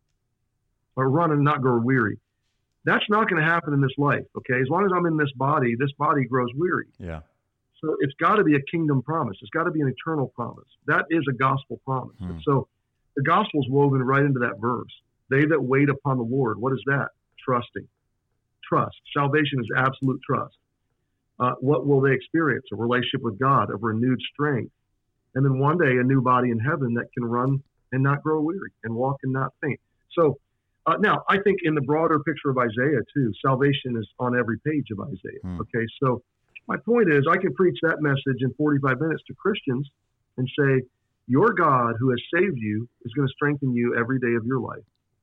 or run and not grow weary. That's not going to happen in this life, okay? As long as I'm in this body, this body grows weary. Yeah. So it's got to be a kingdom promise. It's got to be an eternal promise. That is a gospel promise. Hmm. And so the gospel is woven right into that verse. They that wait upon the Lord, what is that? Trusting. trust. Salvation is absolute trust. Uh, what will they experience? A relationship with God, of renewed strength. And then one day, a new body in heaven that can run and not grow weary and walk and not faint. So uh, now, I think in the broader picture of Isaiah, too, salvation is on every page of Isaiah. Hmm. Okay, so my point is I can preach that message in forty-five minutes to Christians and say, your God who has saved you is going to strengthen you every day of your life.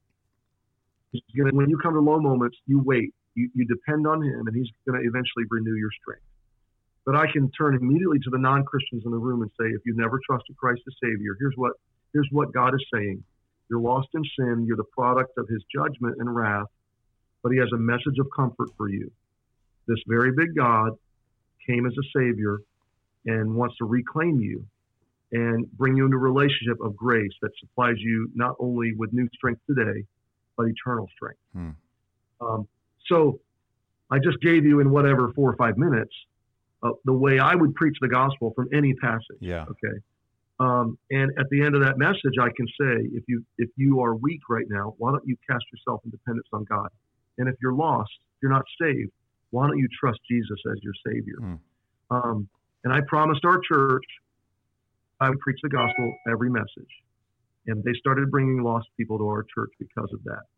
He's gonna, when you come to low moments, you wait. You, you depend on him, and he's going to eventually renew your strength. But I can turn immediately to the non-Christians in the room and say, if you've never trusted Christ as Savior, here's what, here's what God is saying. You're lost in sin. You're the product of his judgment and wrath, but he has a message of comfort for you. This very big God came as a Savior and wants to reclaim you and bring you into a relationship of grace that supplies you not only with new strength today, but eternal strength. Hmm. Um, so I just gave you in whatever four or five minutes uh, the way I would preach the gospel from any passage. Yeah. Okay. Um, and at the end of that message, I can say, if you if you are weak right now, why don't you cast yourself in dependence on God? And if you're lost, if you're not saved, why don't you trust Jesus as your Savior? Hmm. Um, and I promised our church I would preach the gospel every message. And they started bringing lost people to our church because of that.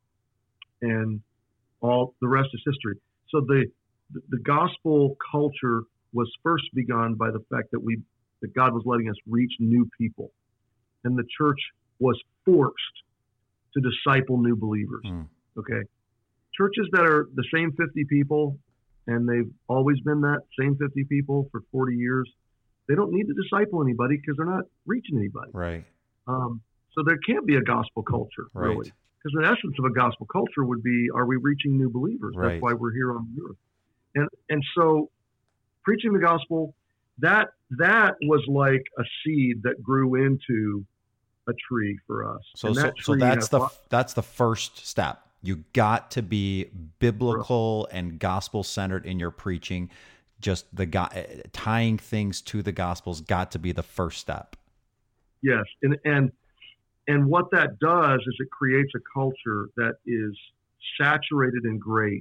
And all the rest is history. So the the gospel culture was first begun by the fact that we that God was letting us reach new people. And the church was forced to disciple new believers. Mm. Okay. Churches that are the same fifty people, and they've always been that same fifty people for forty years, they don't need to disciple anybody because they're not reaching anybody. Right. Um, so there can't be a gospel culture, right. really. Because the essence of a gospel culture would be, are we reaching new believers? Right. That's why we're here on the earth. And and so preaching the gospel, that that was like a seed that grew into a tree for us. So that so, so that's the lots- that's the first step. You got to be biblical right. and gospel centered in your preaching. Just the tying things to the gospel's got to be the first step. Yes, and and and what that does is it creates a culture that is saturated in grace.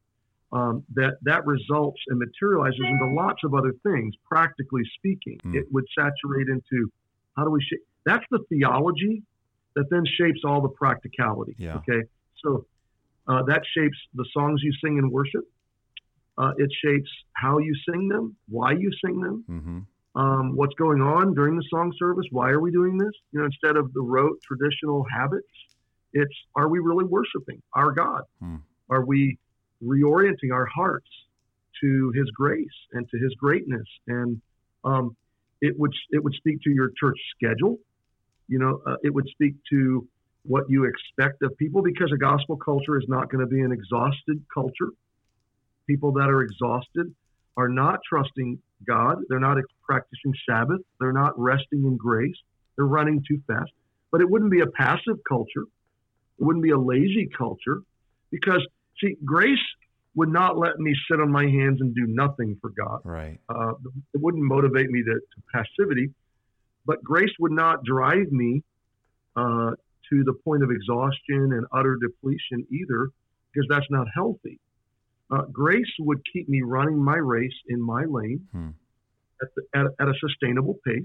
Um, that that results and materializes into lots of other things. Practically speaking, mm. it would saturate into how do we shape? That's the theology that then shapes all the practicality. Yeah. Okay, so uh, that shapes the songs you sing in worship. Uh, it shapes how you sing them, why you sing them, mm-hmm. um, what's going on during the song service. Why are we doing this? You know, instead of the rote traditional habits, it's are we really worshiping our God? Mm. Are we reorienting our hearts to his grace and to his greatness? And um, it would it would speak to your church schedule. You know, uh, it would speak to what you expect of people, because a gospel culture is not going to be an exhausted culture. People that are exhausted are not trusting God. They're not practicing Sabbath. They're not resting in grace. They're running too fast. But it wouldn't be a passive culture. It wouldn't be a lazy culture, because see, grace would not let me sit on my hands and do nothing for God. Right. Uh, it wouldn't motivate me to, to passivity, but grace would not drive me uh, to the point of exhaustion and utter depletion either, because that's not healthy. Uh, grace would keep me running my race in my lane hmm. at, the, at, at a sustainable pace,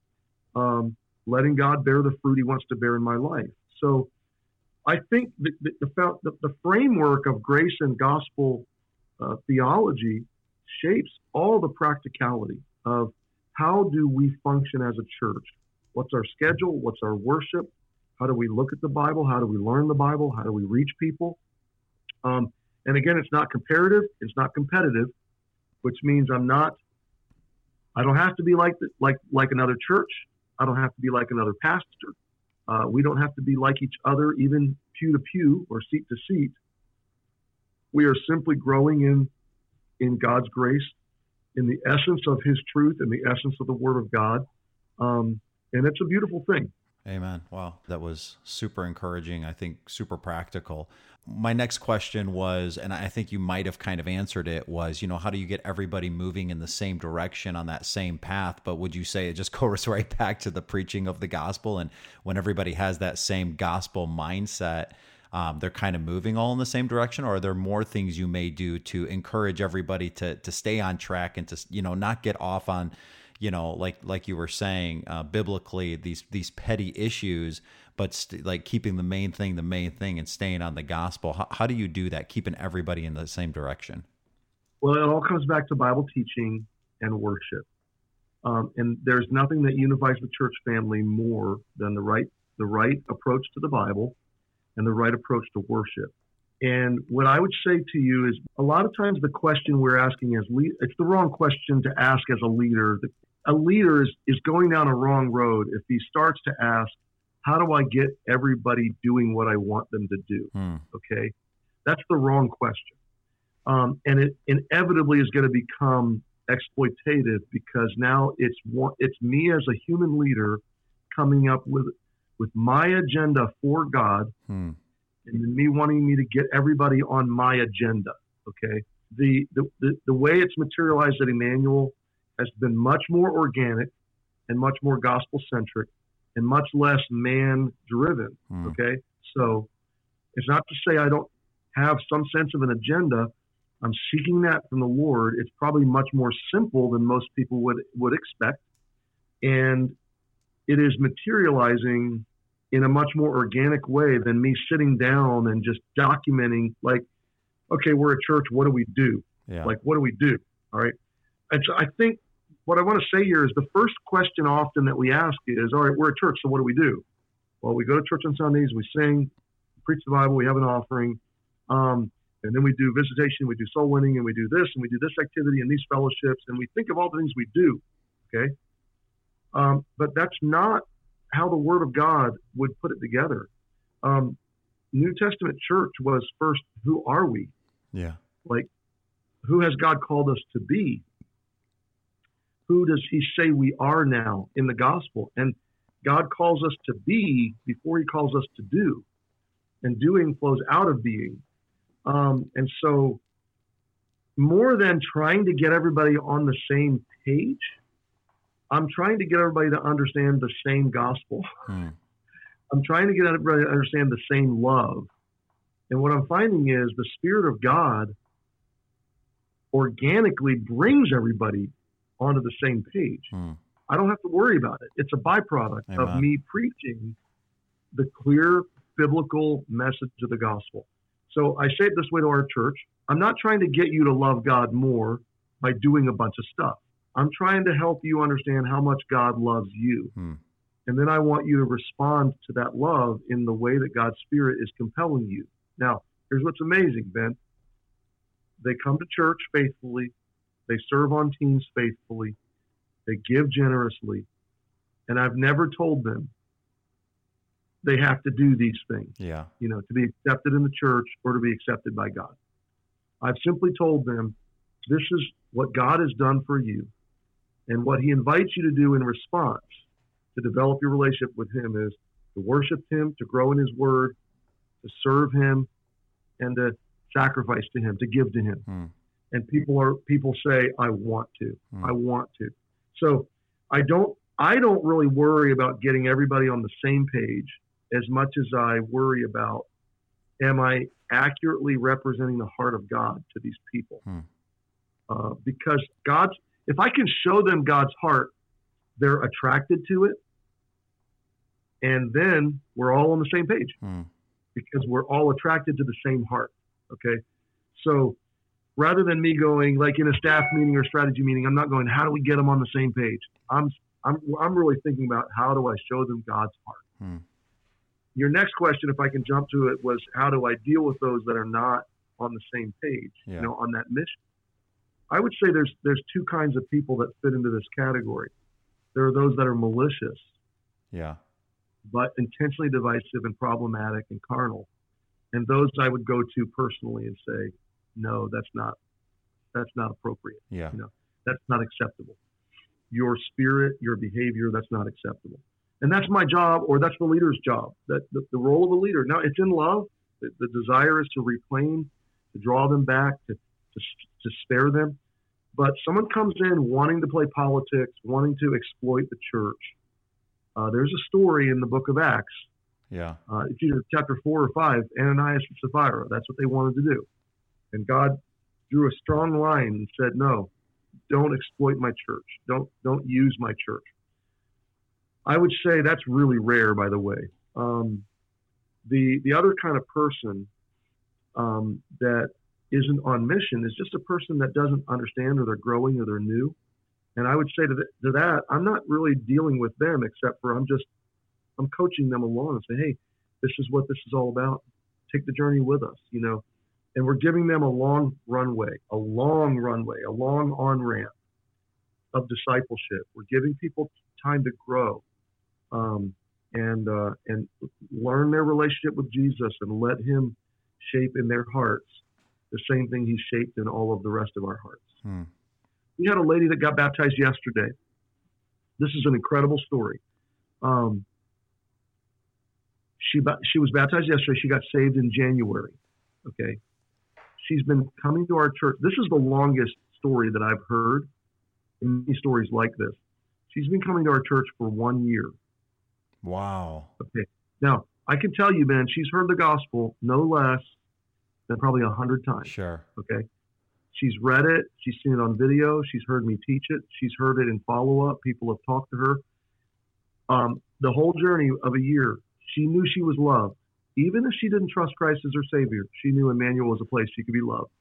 um, letting God bear the fruit he wants to bear in my life. So I think the, the, the, the framework of grace and gospel uh, theology shapes all the practicality of how do we function as a church. What's our schedule? What's our worship? How do we look at the Bible? How do we learn the Bible? How do we reach people? Um, and again, it's not comparative. It's not competitive, which means I'm not, I don't have to be like, the, like, like another church. I don't have to be like another pastor. Uh, we don't have to be like each other, even pew to pew or seat to seat. We are simply growing in, in God's grace, in the essence of his truth, in the essence of the word of God. Um, and it's a beautiful thing. Amen. Wow. That was super encouraging. I think super practical. My next question was, and I think you might have kind of answered it, was, you know, how do you get everybody moving in the same direction on that same path? But would you say it just goes right back to the preaching of the gospel? And when everybody has that same gospel mindset, um, they're kind of moving all in the same direction, or are there more things you may do to encourage everybody to to stay on track and to, you know, not get off on, you know, like like you were saying, uh, biblically, these these petty issues, but st- like keeping the main thing the main thing and staying on the gospel? How, how do you do that, keeping everybody in the same direction? Well, it all comes back to Bible teaching and worship. Um, and there's nothing that unifies the church family more than the right the right approach to the Bible and the right approach to worship. And what I would say to you is, a lot of times the question we're asking as le- it's the wrong question to ask as a leader. A leader is, is going down a wrong road if he starts to ask, how do I get everybody doing what I want them to do? Hmm. Okay, that's the wrong question. Um, and it inevitably is going to become exploitative, because now it's one, it's me as a human leader coming up with with my agenda for God, hmm. and me wanting me to get everybody on my agenda. Okay, the the the, the way it's materialized at Emmanuel has been much more organic and much more gospel centric and much less man driven. Hmm. Okay, so it's not to say I don't have some sense of an agenda. I'm seeking that from the Lord. It's probably much more simple than most people would, would expect. And it is materializing in a much more organic way than me sitting down and just documenting, like, okay, we're a church, what do we do? Yeah. Like, what do we do? All right. And so I think what I want to say here is the first question often that we ask is, all right, we're a church, so what do we do? Well, we go to church on Sundays, we sing, we preach the Bible, we have an offering. Um, And then we do visitation, we do soul winning, and we do this, and we do this activity and these fellowships, and we think of all the things we do, okay? Um, but that's not how the Word of God would put it together. Um, New Testament church was first, who are we? Yeah. Like, who has God called us to be? Who does He say we are now in the gospel? And God calls us to be before He calls us to do. And doing flows out of being. Um, and so more than trying to get everybody on the same page, I'm trying to get everybody to understand the same gospel. Hmm. I'm trying to get everybody to understand the same love. And what I'm finding is the Spirit of God organically brings everybody onto the same page. Hmm. I don't have to worry about it. It's a byproduct Amen. of me preaching the clear biblical message of the gospel. So I say it this way to our church. I'm not trying to get you to love God more by doing a bunch of stuff. I'm trying to help you understand how much God loves you. Hmm. And then I want you to respond to that love in the way that God's Spirit is compelling you. Now, here's what's amazing, Ben. They come to church faithfully. They serve on teams faithfully. They give generously. And I've never told them they have to do these things, Yeah. you know, to be accepted in the church or to be accepted by God. I've simply told them, this is what God has done for you. And what He invites you to do in response to develop your relationship with Him is to worship Him, to grow in His Word, to serve Him, and to sacrifice to Him, to give to Him. Hmm. And people are people say, I want to. Hmm. I want to. So I don't I don't really worry about getting everybody on the same page as much as I worry about, am I accurately representing the heart of God to these people? Hmm. Uh, because God's, if I can show them God's heart, they're attracted to it, and then we're all on the same page Hmm. because we're all attracted to the same heart. Okay, so rather than me going like in a staff meeting or strategy meeting, I'm not going, how do we get them on the same page? I'm I'm I'm really thinking about, how do I show them God's heart? Hmm. Your next question, if I can jump to it, was how do I deal with those that are not on the same page, Yeah. you know, on that mission? I would say there's there's two kinds of people that fit into this category. There are those that are malicious, Yeah. but intentionally divisive and problematic and carnal. And those I would go to personally and say, no, that's not that's not appropriate. Yeah. You know, that's not acceptable. Your spirit, your behavior, that's not acceptable. And that's my job, or that's the leader's job. That the, the role of a leader. Now, it's in love. The, the desire is to reclaim, to draw them back, to, to to spare them. But someone comes in wanting to play politics, wanting to exploit the church. Uh, there's a story in the book of Acts Yeah. Uh, it's either chapter four or five, Ananias and Sapphira. That's what they wanted to do. And God drew a strong line and said, no, don't exploit my church. Don't, don't use my church. I would say that's really rare, by the way. Um, the, the other kind of person um, that isn't on mission is just a person that doesn't understand, or they're growing, or they're new. And I would say to, the, to that, I'm not really dealing with them, except for I'm just, I'm coaching them along and say, hey, this is what this is all about. Take the journey with us, you know. And we're giving them a long runway, a long runway, a long on-ramp of discipleship. We're giving people time to grow um, and uh, and learn their relationship with Jesus, and let him shape in their hearts the same thing he shaped in all of the rest of our hearts. Hmm. We had a lady that got baptized yesterday. This is an incredible story. Um, she she was baptized yesterday. She got saved in January. Okay. She's been coming to our church. This is the longest story that I've heard in many stories like this. She's been coming to our church for one year. Wow. Okay. Now, I can tell you, man, she's heard the gospel no less than probably a hundred times. Sure. Okay. She's read it. She's seen it on video. She's heard me teach it. She's heard it in follow-up. People have talked to her. Um, the whole journey of a year, she knew she was loved. Even if she didn't trust Christ as her Savior, she knew Emmanuel was a place she could be loved.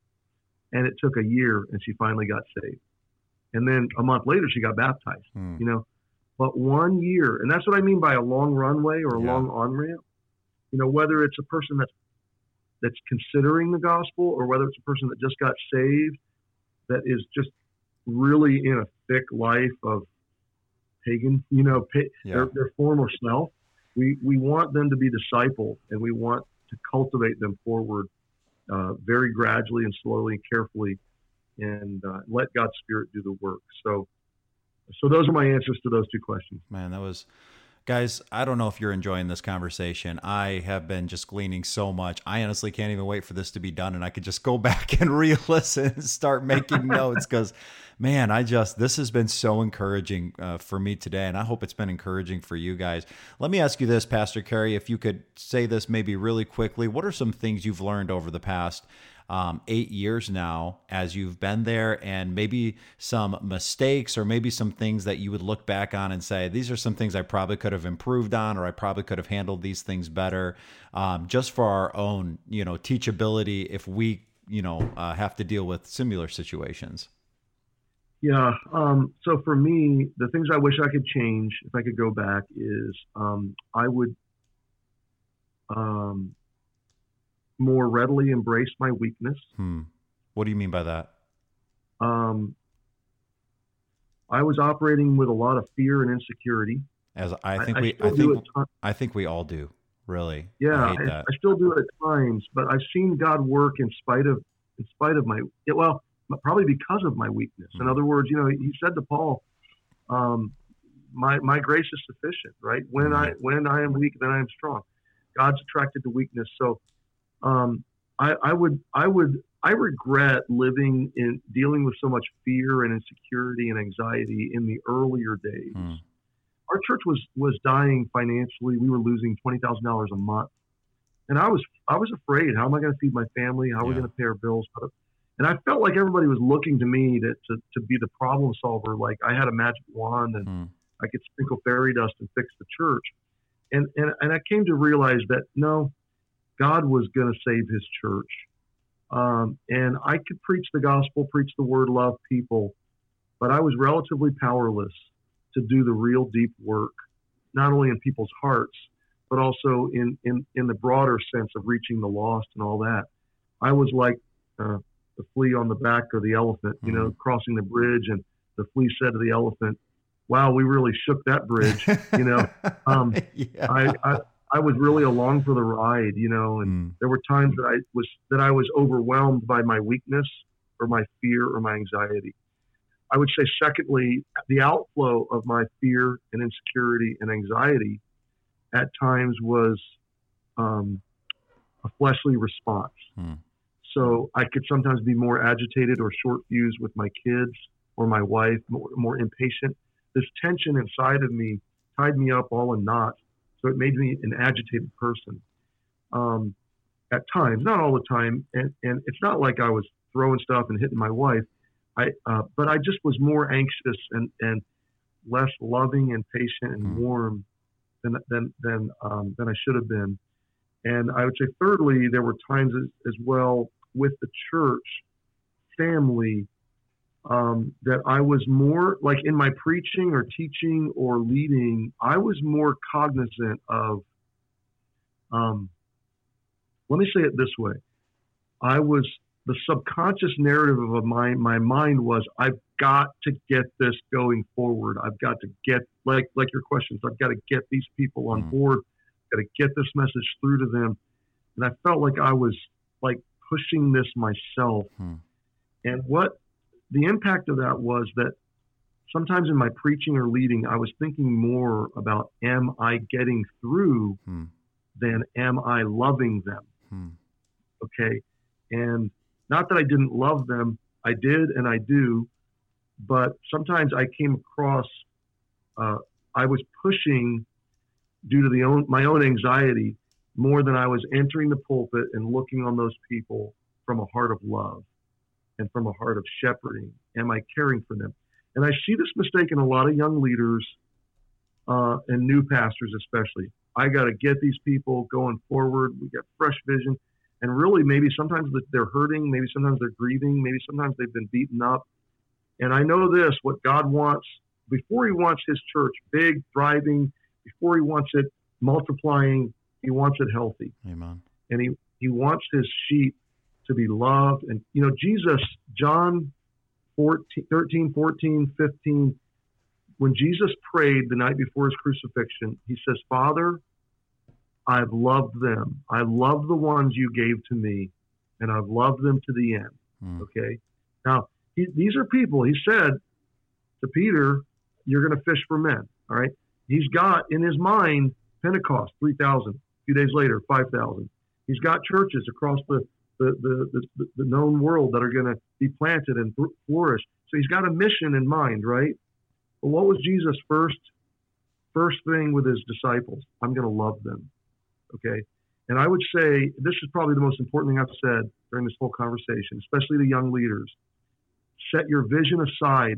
And it took a year, and she finally got saved. And then a month later, she got baptized. Hmm. You know, but one year, and that's what I mean by a long runway or a yeah. long on-ramp. You know, whether it's a person that's that's considering the gospel, or whether it's a person that just got saved, that is just really in a thick life of pagan, you know, pa- yeah. their, their former self. We we want them to be discipled, and we want to cultivate them forward uh, very gradually and slowly and carefully, and uh, let God's Spirit do the work. So, so those are my answers to those two questions. Man, that was, guys, I don't know if you're enjoying this conversation. I have been just gleaning so much. I honestly can't even wait for this to be done, and I could just go back and re-listen and start making notes, because, man, I just, this has been so encouraging uh, for me today, and I hope it's been encouraging for you guys. Let me ask you this, Pastor Kerry, if you could say this maybe really quickly. What are some things you've learned over the past Um, eight years now as you've been there, and maybe some mistakes, or maybe some things that you would look back on and say, these are some things I probably could have improved on, or I probably could have handled these things better, um, just for our own, you know, teachability if we, you know, uh, have to deal with similar situations? Yeah. Um, so for me, the things I wish I could change if I could go back is um, I would um, more readily embrace my weakness. Hmm. What do you mean by that? Um, I was operating with a lot of fear and insecurity. As I think I, we, I, I think, I think we all do. Really. Yeah, I hate I, that. I still do it at times, but I've seen God work in spite of, in spite of my, well, probably because of my weakness. Hmm. In other words, you know, he said to Paul, um, my my grace is sufficient, right? When hmm. I when I am weak, then I am strong. God's attracted to weakness, so. Um, I, I would, I would, I regret living in dealing with so much fear and insecurity and anxiety in the earlier days. Mm. Our church was, was dying financially. We were losing twenty thousand dollars a month. And I was, I was afraid, how am I going to feed my family? How are yeah. we going to pay our bills? And I felt like everybody was looking to me to, to, to be the problem solver. Like I had a magic wand and mm. I could sprinkle fairy dust and fix the church. And, and, and I came to realize that no, God was going to save his church. Um, and I could preach the gospel, preach the word, love people, but I was relatively powerless to do the real deep work, not only in people's hearts, but also in, in, in the broader sense of reaching the lost and all that. I was like uh, the flea on the back of the elephant, you know, mm-hmm. crossing the bridge, and the flea said to the elephant, wow, we really shook that bridge, you know. Um, yeah. I, I I was really along for the ride, you know, and mm. there were times that I was that I was overwhelmed by my weakness or my fear or my anxiety. I would say, secondly, the outflow of my fear and insecurity and anxiety at times was um, a fleshly response. Mm. So I could sometimes be more agitated or short fused with my kids or my wife, more, more impatient. This tension inside of me tied me up all in knots. So it made me an agitated person um, at times, not all the time. And, and it's not like I was throwing stuff and hitting my wife. I, uh, but I just was more anxious and, and less loving and patient and Mm-hmm. warm than than than um, than I should have been. And I would say, thirdly, there were times as, as well with the church family um, that I was more like in my preaching or teaching or leading. I was more cognizant of. Um, let me say it this way: I was the subconscious narrative of my my mind was I've got to get this going forward. I've got to get like like your questions. I've got to get these people on Mm. board. Got to get this message through to them. And I felt like I was like pushing this myself. Hmm. And what the impact of that was that sometimes in my preaching or leading, I was thinking more about am I getting through Hmm. than am I loving them? Hmm. Okay. And not that I didn't love them, I did and I do, but sometimes I came across, uh, I was pushing due to the own, my own anxiety more than I was entering the pulpit and looking on those people from a heart of love and from a heart of shepherding. Am I caring for them? And I see this mistake in a lot of young leaders uh, and new pastors especially. I got to get these people going forward. We got fresh vision. And really, maybe sometimes they're hurting. Maybe sometimes they're grieving. Maybe sometimes they've been beaten up. And I know this, what God wants, before he wants his church big, thriving, before he wants it multiplying, he wants it healthy. Amen. And he, he wants his sheep to be loved. And, you know, Jesus, John fourteen, thirteen, fourteen, fifteen, when Jesus prayed the night before his crucifixion, he says, Father, I've loved them. I love the ones you gave to me, and I've loved them to the end. Mm. Okay. Now, he, these are people, he said to Peter, you're going to fish for men. All right. He's got in his mind Pentecost, three thousand. A few days later, five thousand. He's got churches across the, the, the, the, the known world that are going to be planted and flourish. So he's got a mission in mind, right? But what was Jesus' first, first thing with his disciples? I'm going to love them. Okay. And I would say this is probably the most important thing I've said during this whole conversation, especially the young leaders. Set your vision aside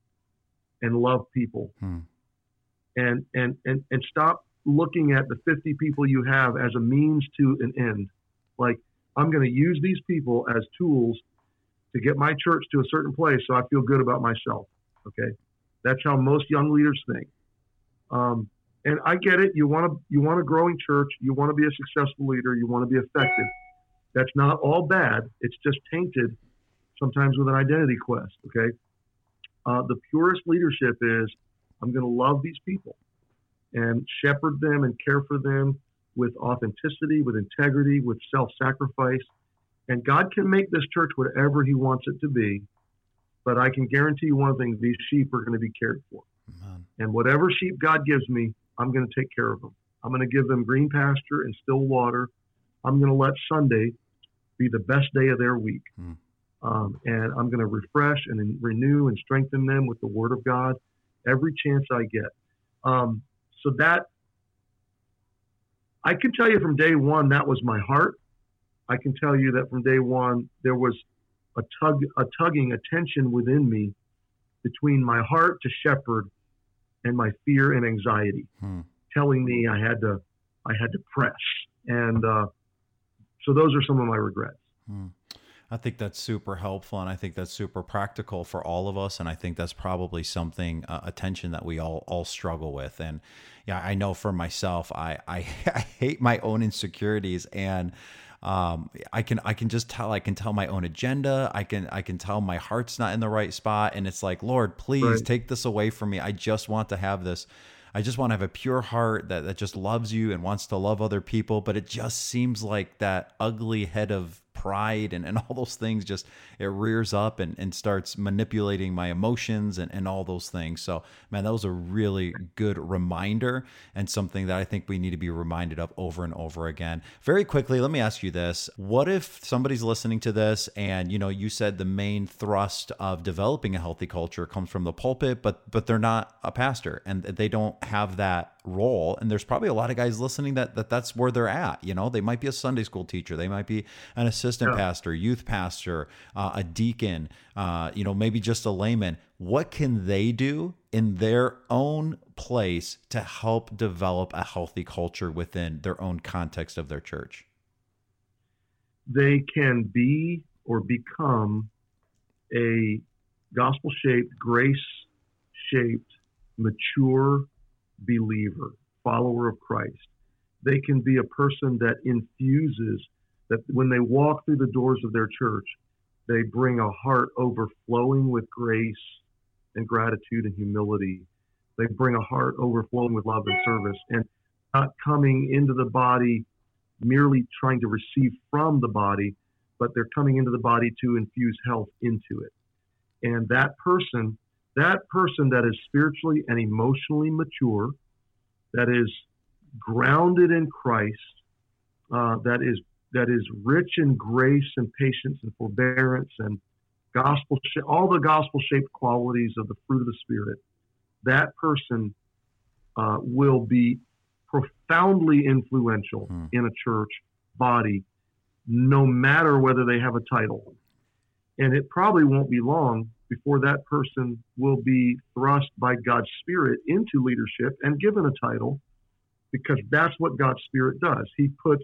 and love people. Hmm. And, and, and, and stop looking at the fifty people you have as a means to an end. Like, I'm going to use these people as tools to get my church to a certain place so I feel good about myself. Okay. That's how most young leaders think. Um, and I get it. You want to, you want a growing church. You want to be a successful leader. You want to be effective. That's not all bad. It's just tainted sometimes with an identity quest. Okay. Uh, the purest leadership is I'm going to love these people and shepherd them and care for them with authenticity, with integrity, with self-sacrifice. And God can make this church whatever he wants it to be. But I can guarantee you one thing, these sheep are going to be cared for. Amen. And whatever sheep God gives me, I'm going to take care of them. I'm going to give them green pasture and still water. I'm going to let Sunday be the best day of their week. Hmm. Um, and I'm going to refresh and renew and strengthen them with the word of God every chance I get. Um, so that, I can tell you from day one, that was my heart. I can tell you that from day one, there was a tug, a tugging, a tension within me between my heart to shepherd and my fear and anxiety, Hmm. telling me I had to, I had to press. And uh, so those are some of my regrets. Hmm. I think that's super helpful, and I think that's super practical for all of us. And I think that's probably something, uh, a tension that we all all struggle with. And yeah, I know for myself, I I, I hate my own insecurities, and um, I can I can just tell I can tell my own agenda. I can I can tell my heart's not in the right spot, and it's like, Lord, please Right. take this away from me. I just want to have this. I just want to have a pure heart that, that just loves you and wants to love other people. But it just seems like that ugly head of pride and, and all those things just, it rears up and, and starts manipulating my emotions and, and all those things. So, man, that was a really good reminder and something that I think we need to be reminded of over and over again. Very quickly, let me ask you this. What if somebody's listening to this and, you know, you said the main thrust of developing a healthy culture comes from the pulpit, but but they're not a pastor and they don't have that role. And there's probably a lot of guys listening that, that that's where they're at. You know, they might be a Sunday school teacher. They might be an assistant yeah. pastor, youth pastor, uh, a deacon, uh, you know, maybe just a layman. What can they do in their own place to help develop a healthy culture within their own context of their church? They can be or become a gospel-shaped, grace-shaped, mature believer, follower of Christ. They can be a person that infuses, that when they walk through the doors of their church, they bring a heart overflowing with grace and gratitude and humility. They bring a heart overflowing with love and service, and not coming into the body merely trying to receive from the body, but they're coming into the body to infuse health into it. And that person, that person that is spiritually and emotionally mature, that is grounded in Christ, uh, that is that is rich in grace and patience and forbearance and gospel, all the gospel-shaped qualities of the fruit of the Spirit, that person uh, will be profoundly influential hmm. in a church body, no matter whether they have a title. And it probably won't be long before that person will be thrust by God's Spirit into leadership and given a title, because that's what God's Spirit does. He puts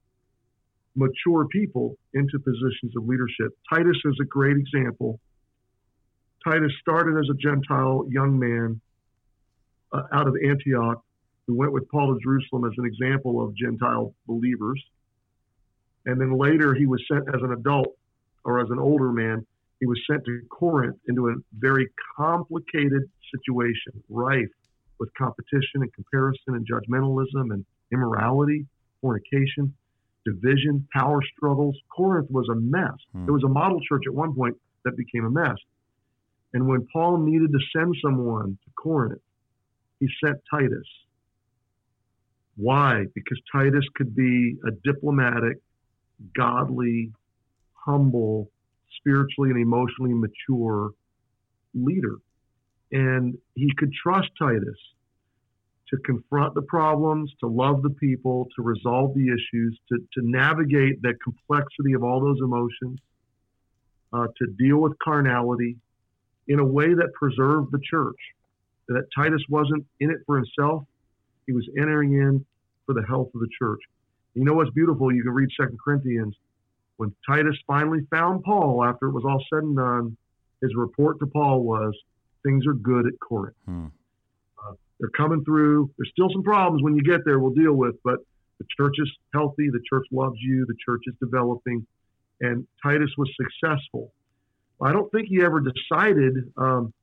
mature people into positions of leadership. Titus is a great example. Titus started as a Gentile young man uh, out of Antioch, who went with Paul to Jerusalem as an example of Gentile believers. And then later he was sent as an adult, or as an older man, he was sent to Corinth into a very complicated situation, rife with competition and comparison and judgmentalism and immorality, fornication, division, power struggles. Corinth was a mess. Hmm. There was a model church at one point that became a mess. And when Paul needed to send someone to Corinth, he sent Titus. Why? Because Titus could be a diplomatic, godly, humble, spiritually and emotionally mature leader. And he could trust Titus to confront the problems, to love the people, to resolve the issues, to, to navigate the complexity of all those emotions, uh, to deal with carnality in a way that preserved the church. That Titus wasn't in it for himself. He was entering in for the health of the church. You know what's beautiful? You can read Second Corinthians. When Titus finally found Paul, after it was all said and done, his report to Paul was, things are good at Corinth. Hmm. Uh, they're coming through. There's still some problems when you get there we'll deal with, but the church is healthy. The church loves you. The church is developing. And Titus was successful. I don't think he ever decided um,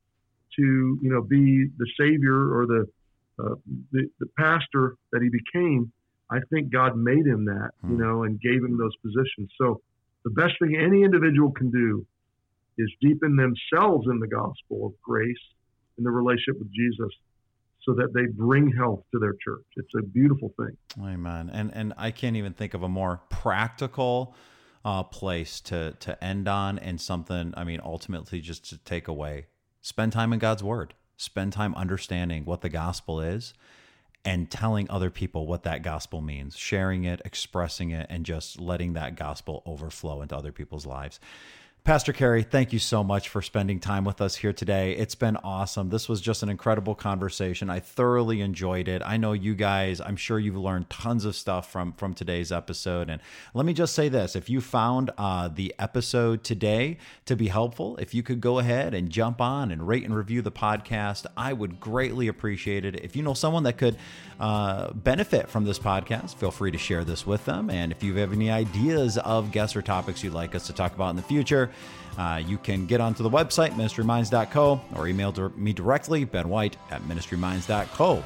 to, you know, be the savior or the, uh, the the pastor that he became. I think God made him that, you know, and gave him those positions. So the best thing any individual can do is deepen themselves in the gospel of grace, in the relationship with Jesus, so that they bring health to their church. It's a beautiful thing. Amen. And and I can't even think of a more practical uh, place to to end on, and something, I mean, ultimately just to take away. Spend time in God's Word. Spend time understanding what the gospel is and telling other people what that gospel means, sharing it, expressing it, and just letting that gospel overflow into other people's lives. Pastor Carey, thank you so much for spending time with us here today. It's been awesome. This was just an incredible conversation. I thoroughly enjoyed it. I know you guys, I'm sure you've learned tons of stuff from, from today's episode. And let me just say this, if you found uh, the episode today to be helpful, if you could go ahead and jump on and rate and review the podcast, I would greatly appreciate it. If you know someone that could uh, benefit from this podcast, feel free to share this with them. And if you have any ideas of guests or topics you'd like us to talk about in the future, Uh, you can get onto the website, ministry minds dot co, or email me directly, Ben White at ministry minds dot co.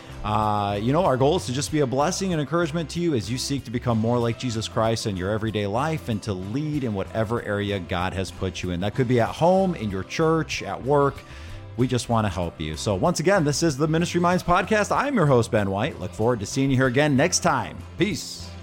Uh, you know, our goal is to just be a blessing and encouragement to you as you seek to become more like Jesus Christ in your everyday life and to lead in whatever area God has put you in. That could be at home, in your church, at work. We just want to help you. So once again, this is the Ministry Minds Podcast. I'm your host, Ben White. Look forward to seeing you here again next time. Peace.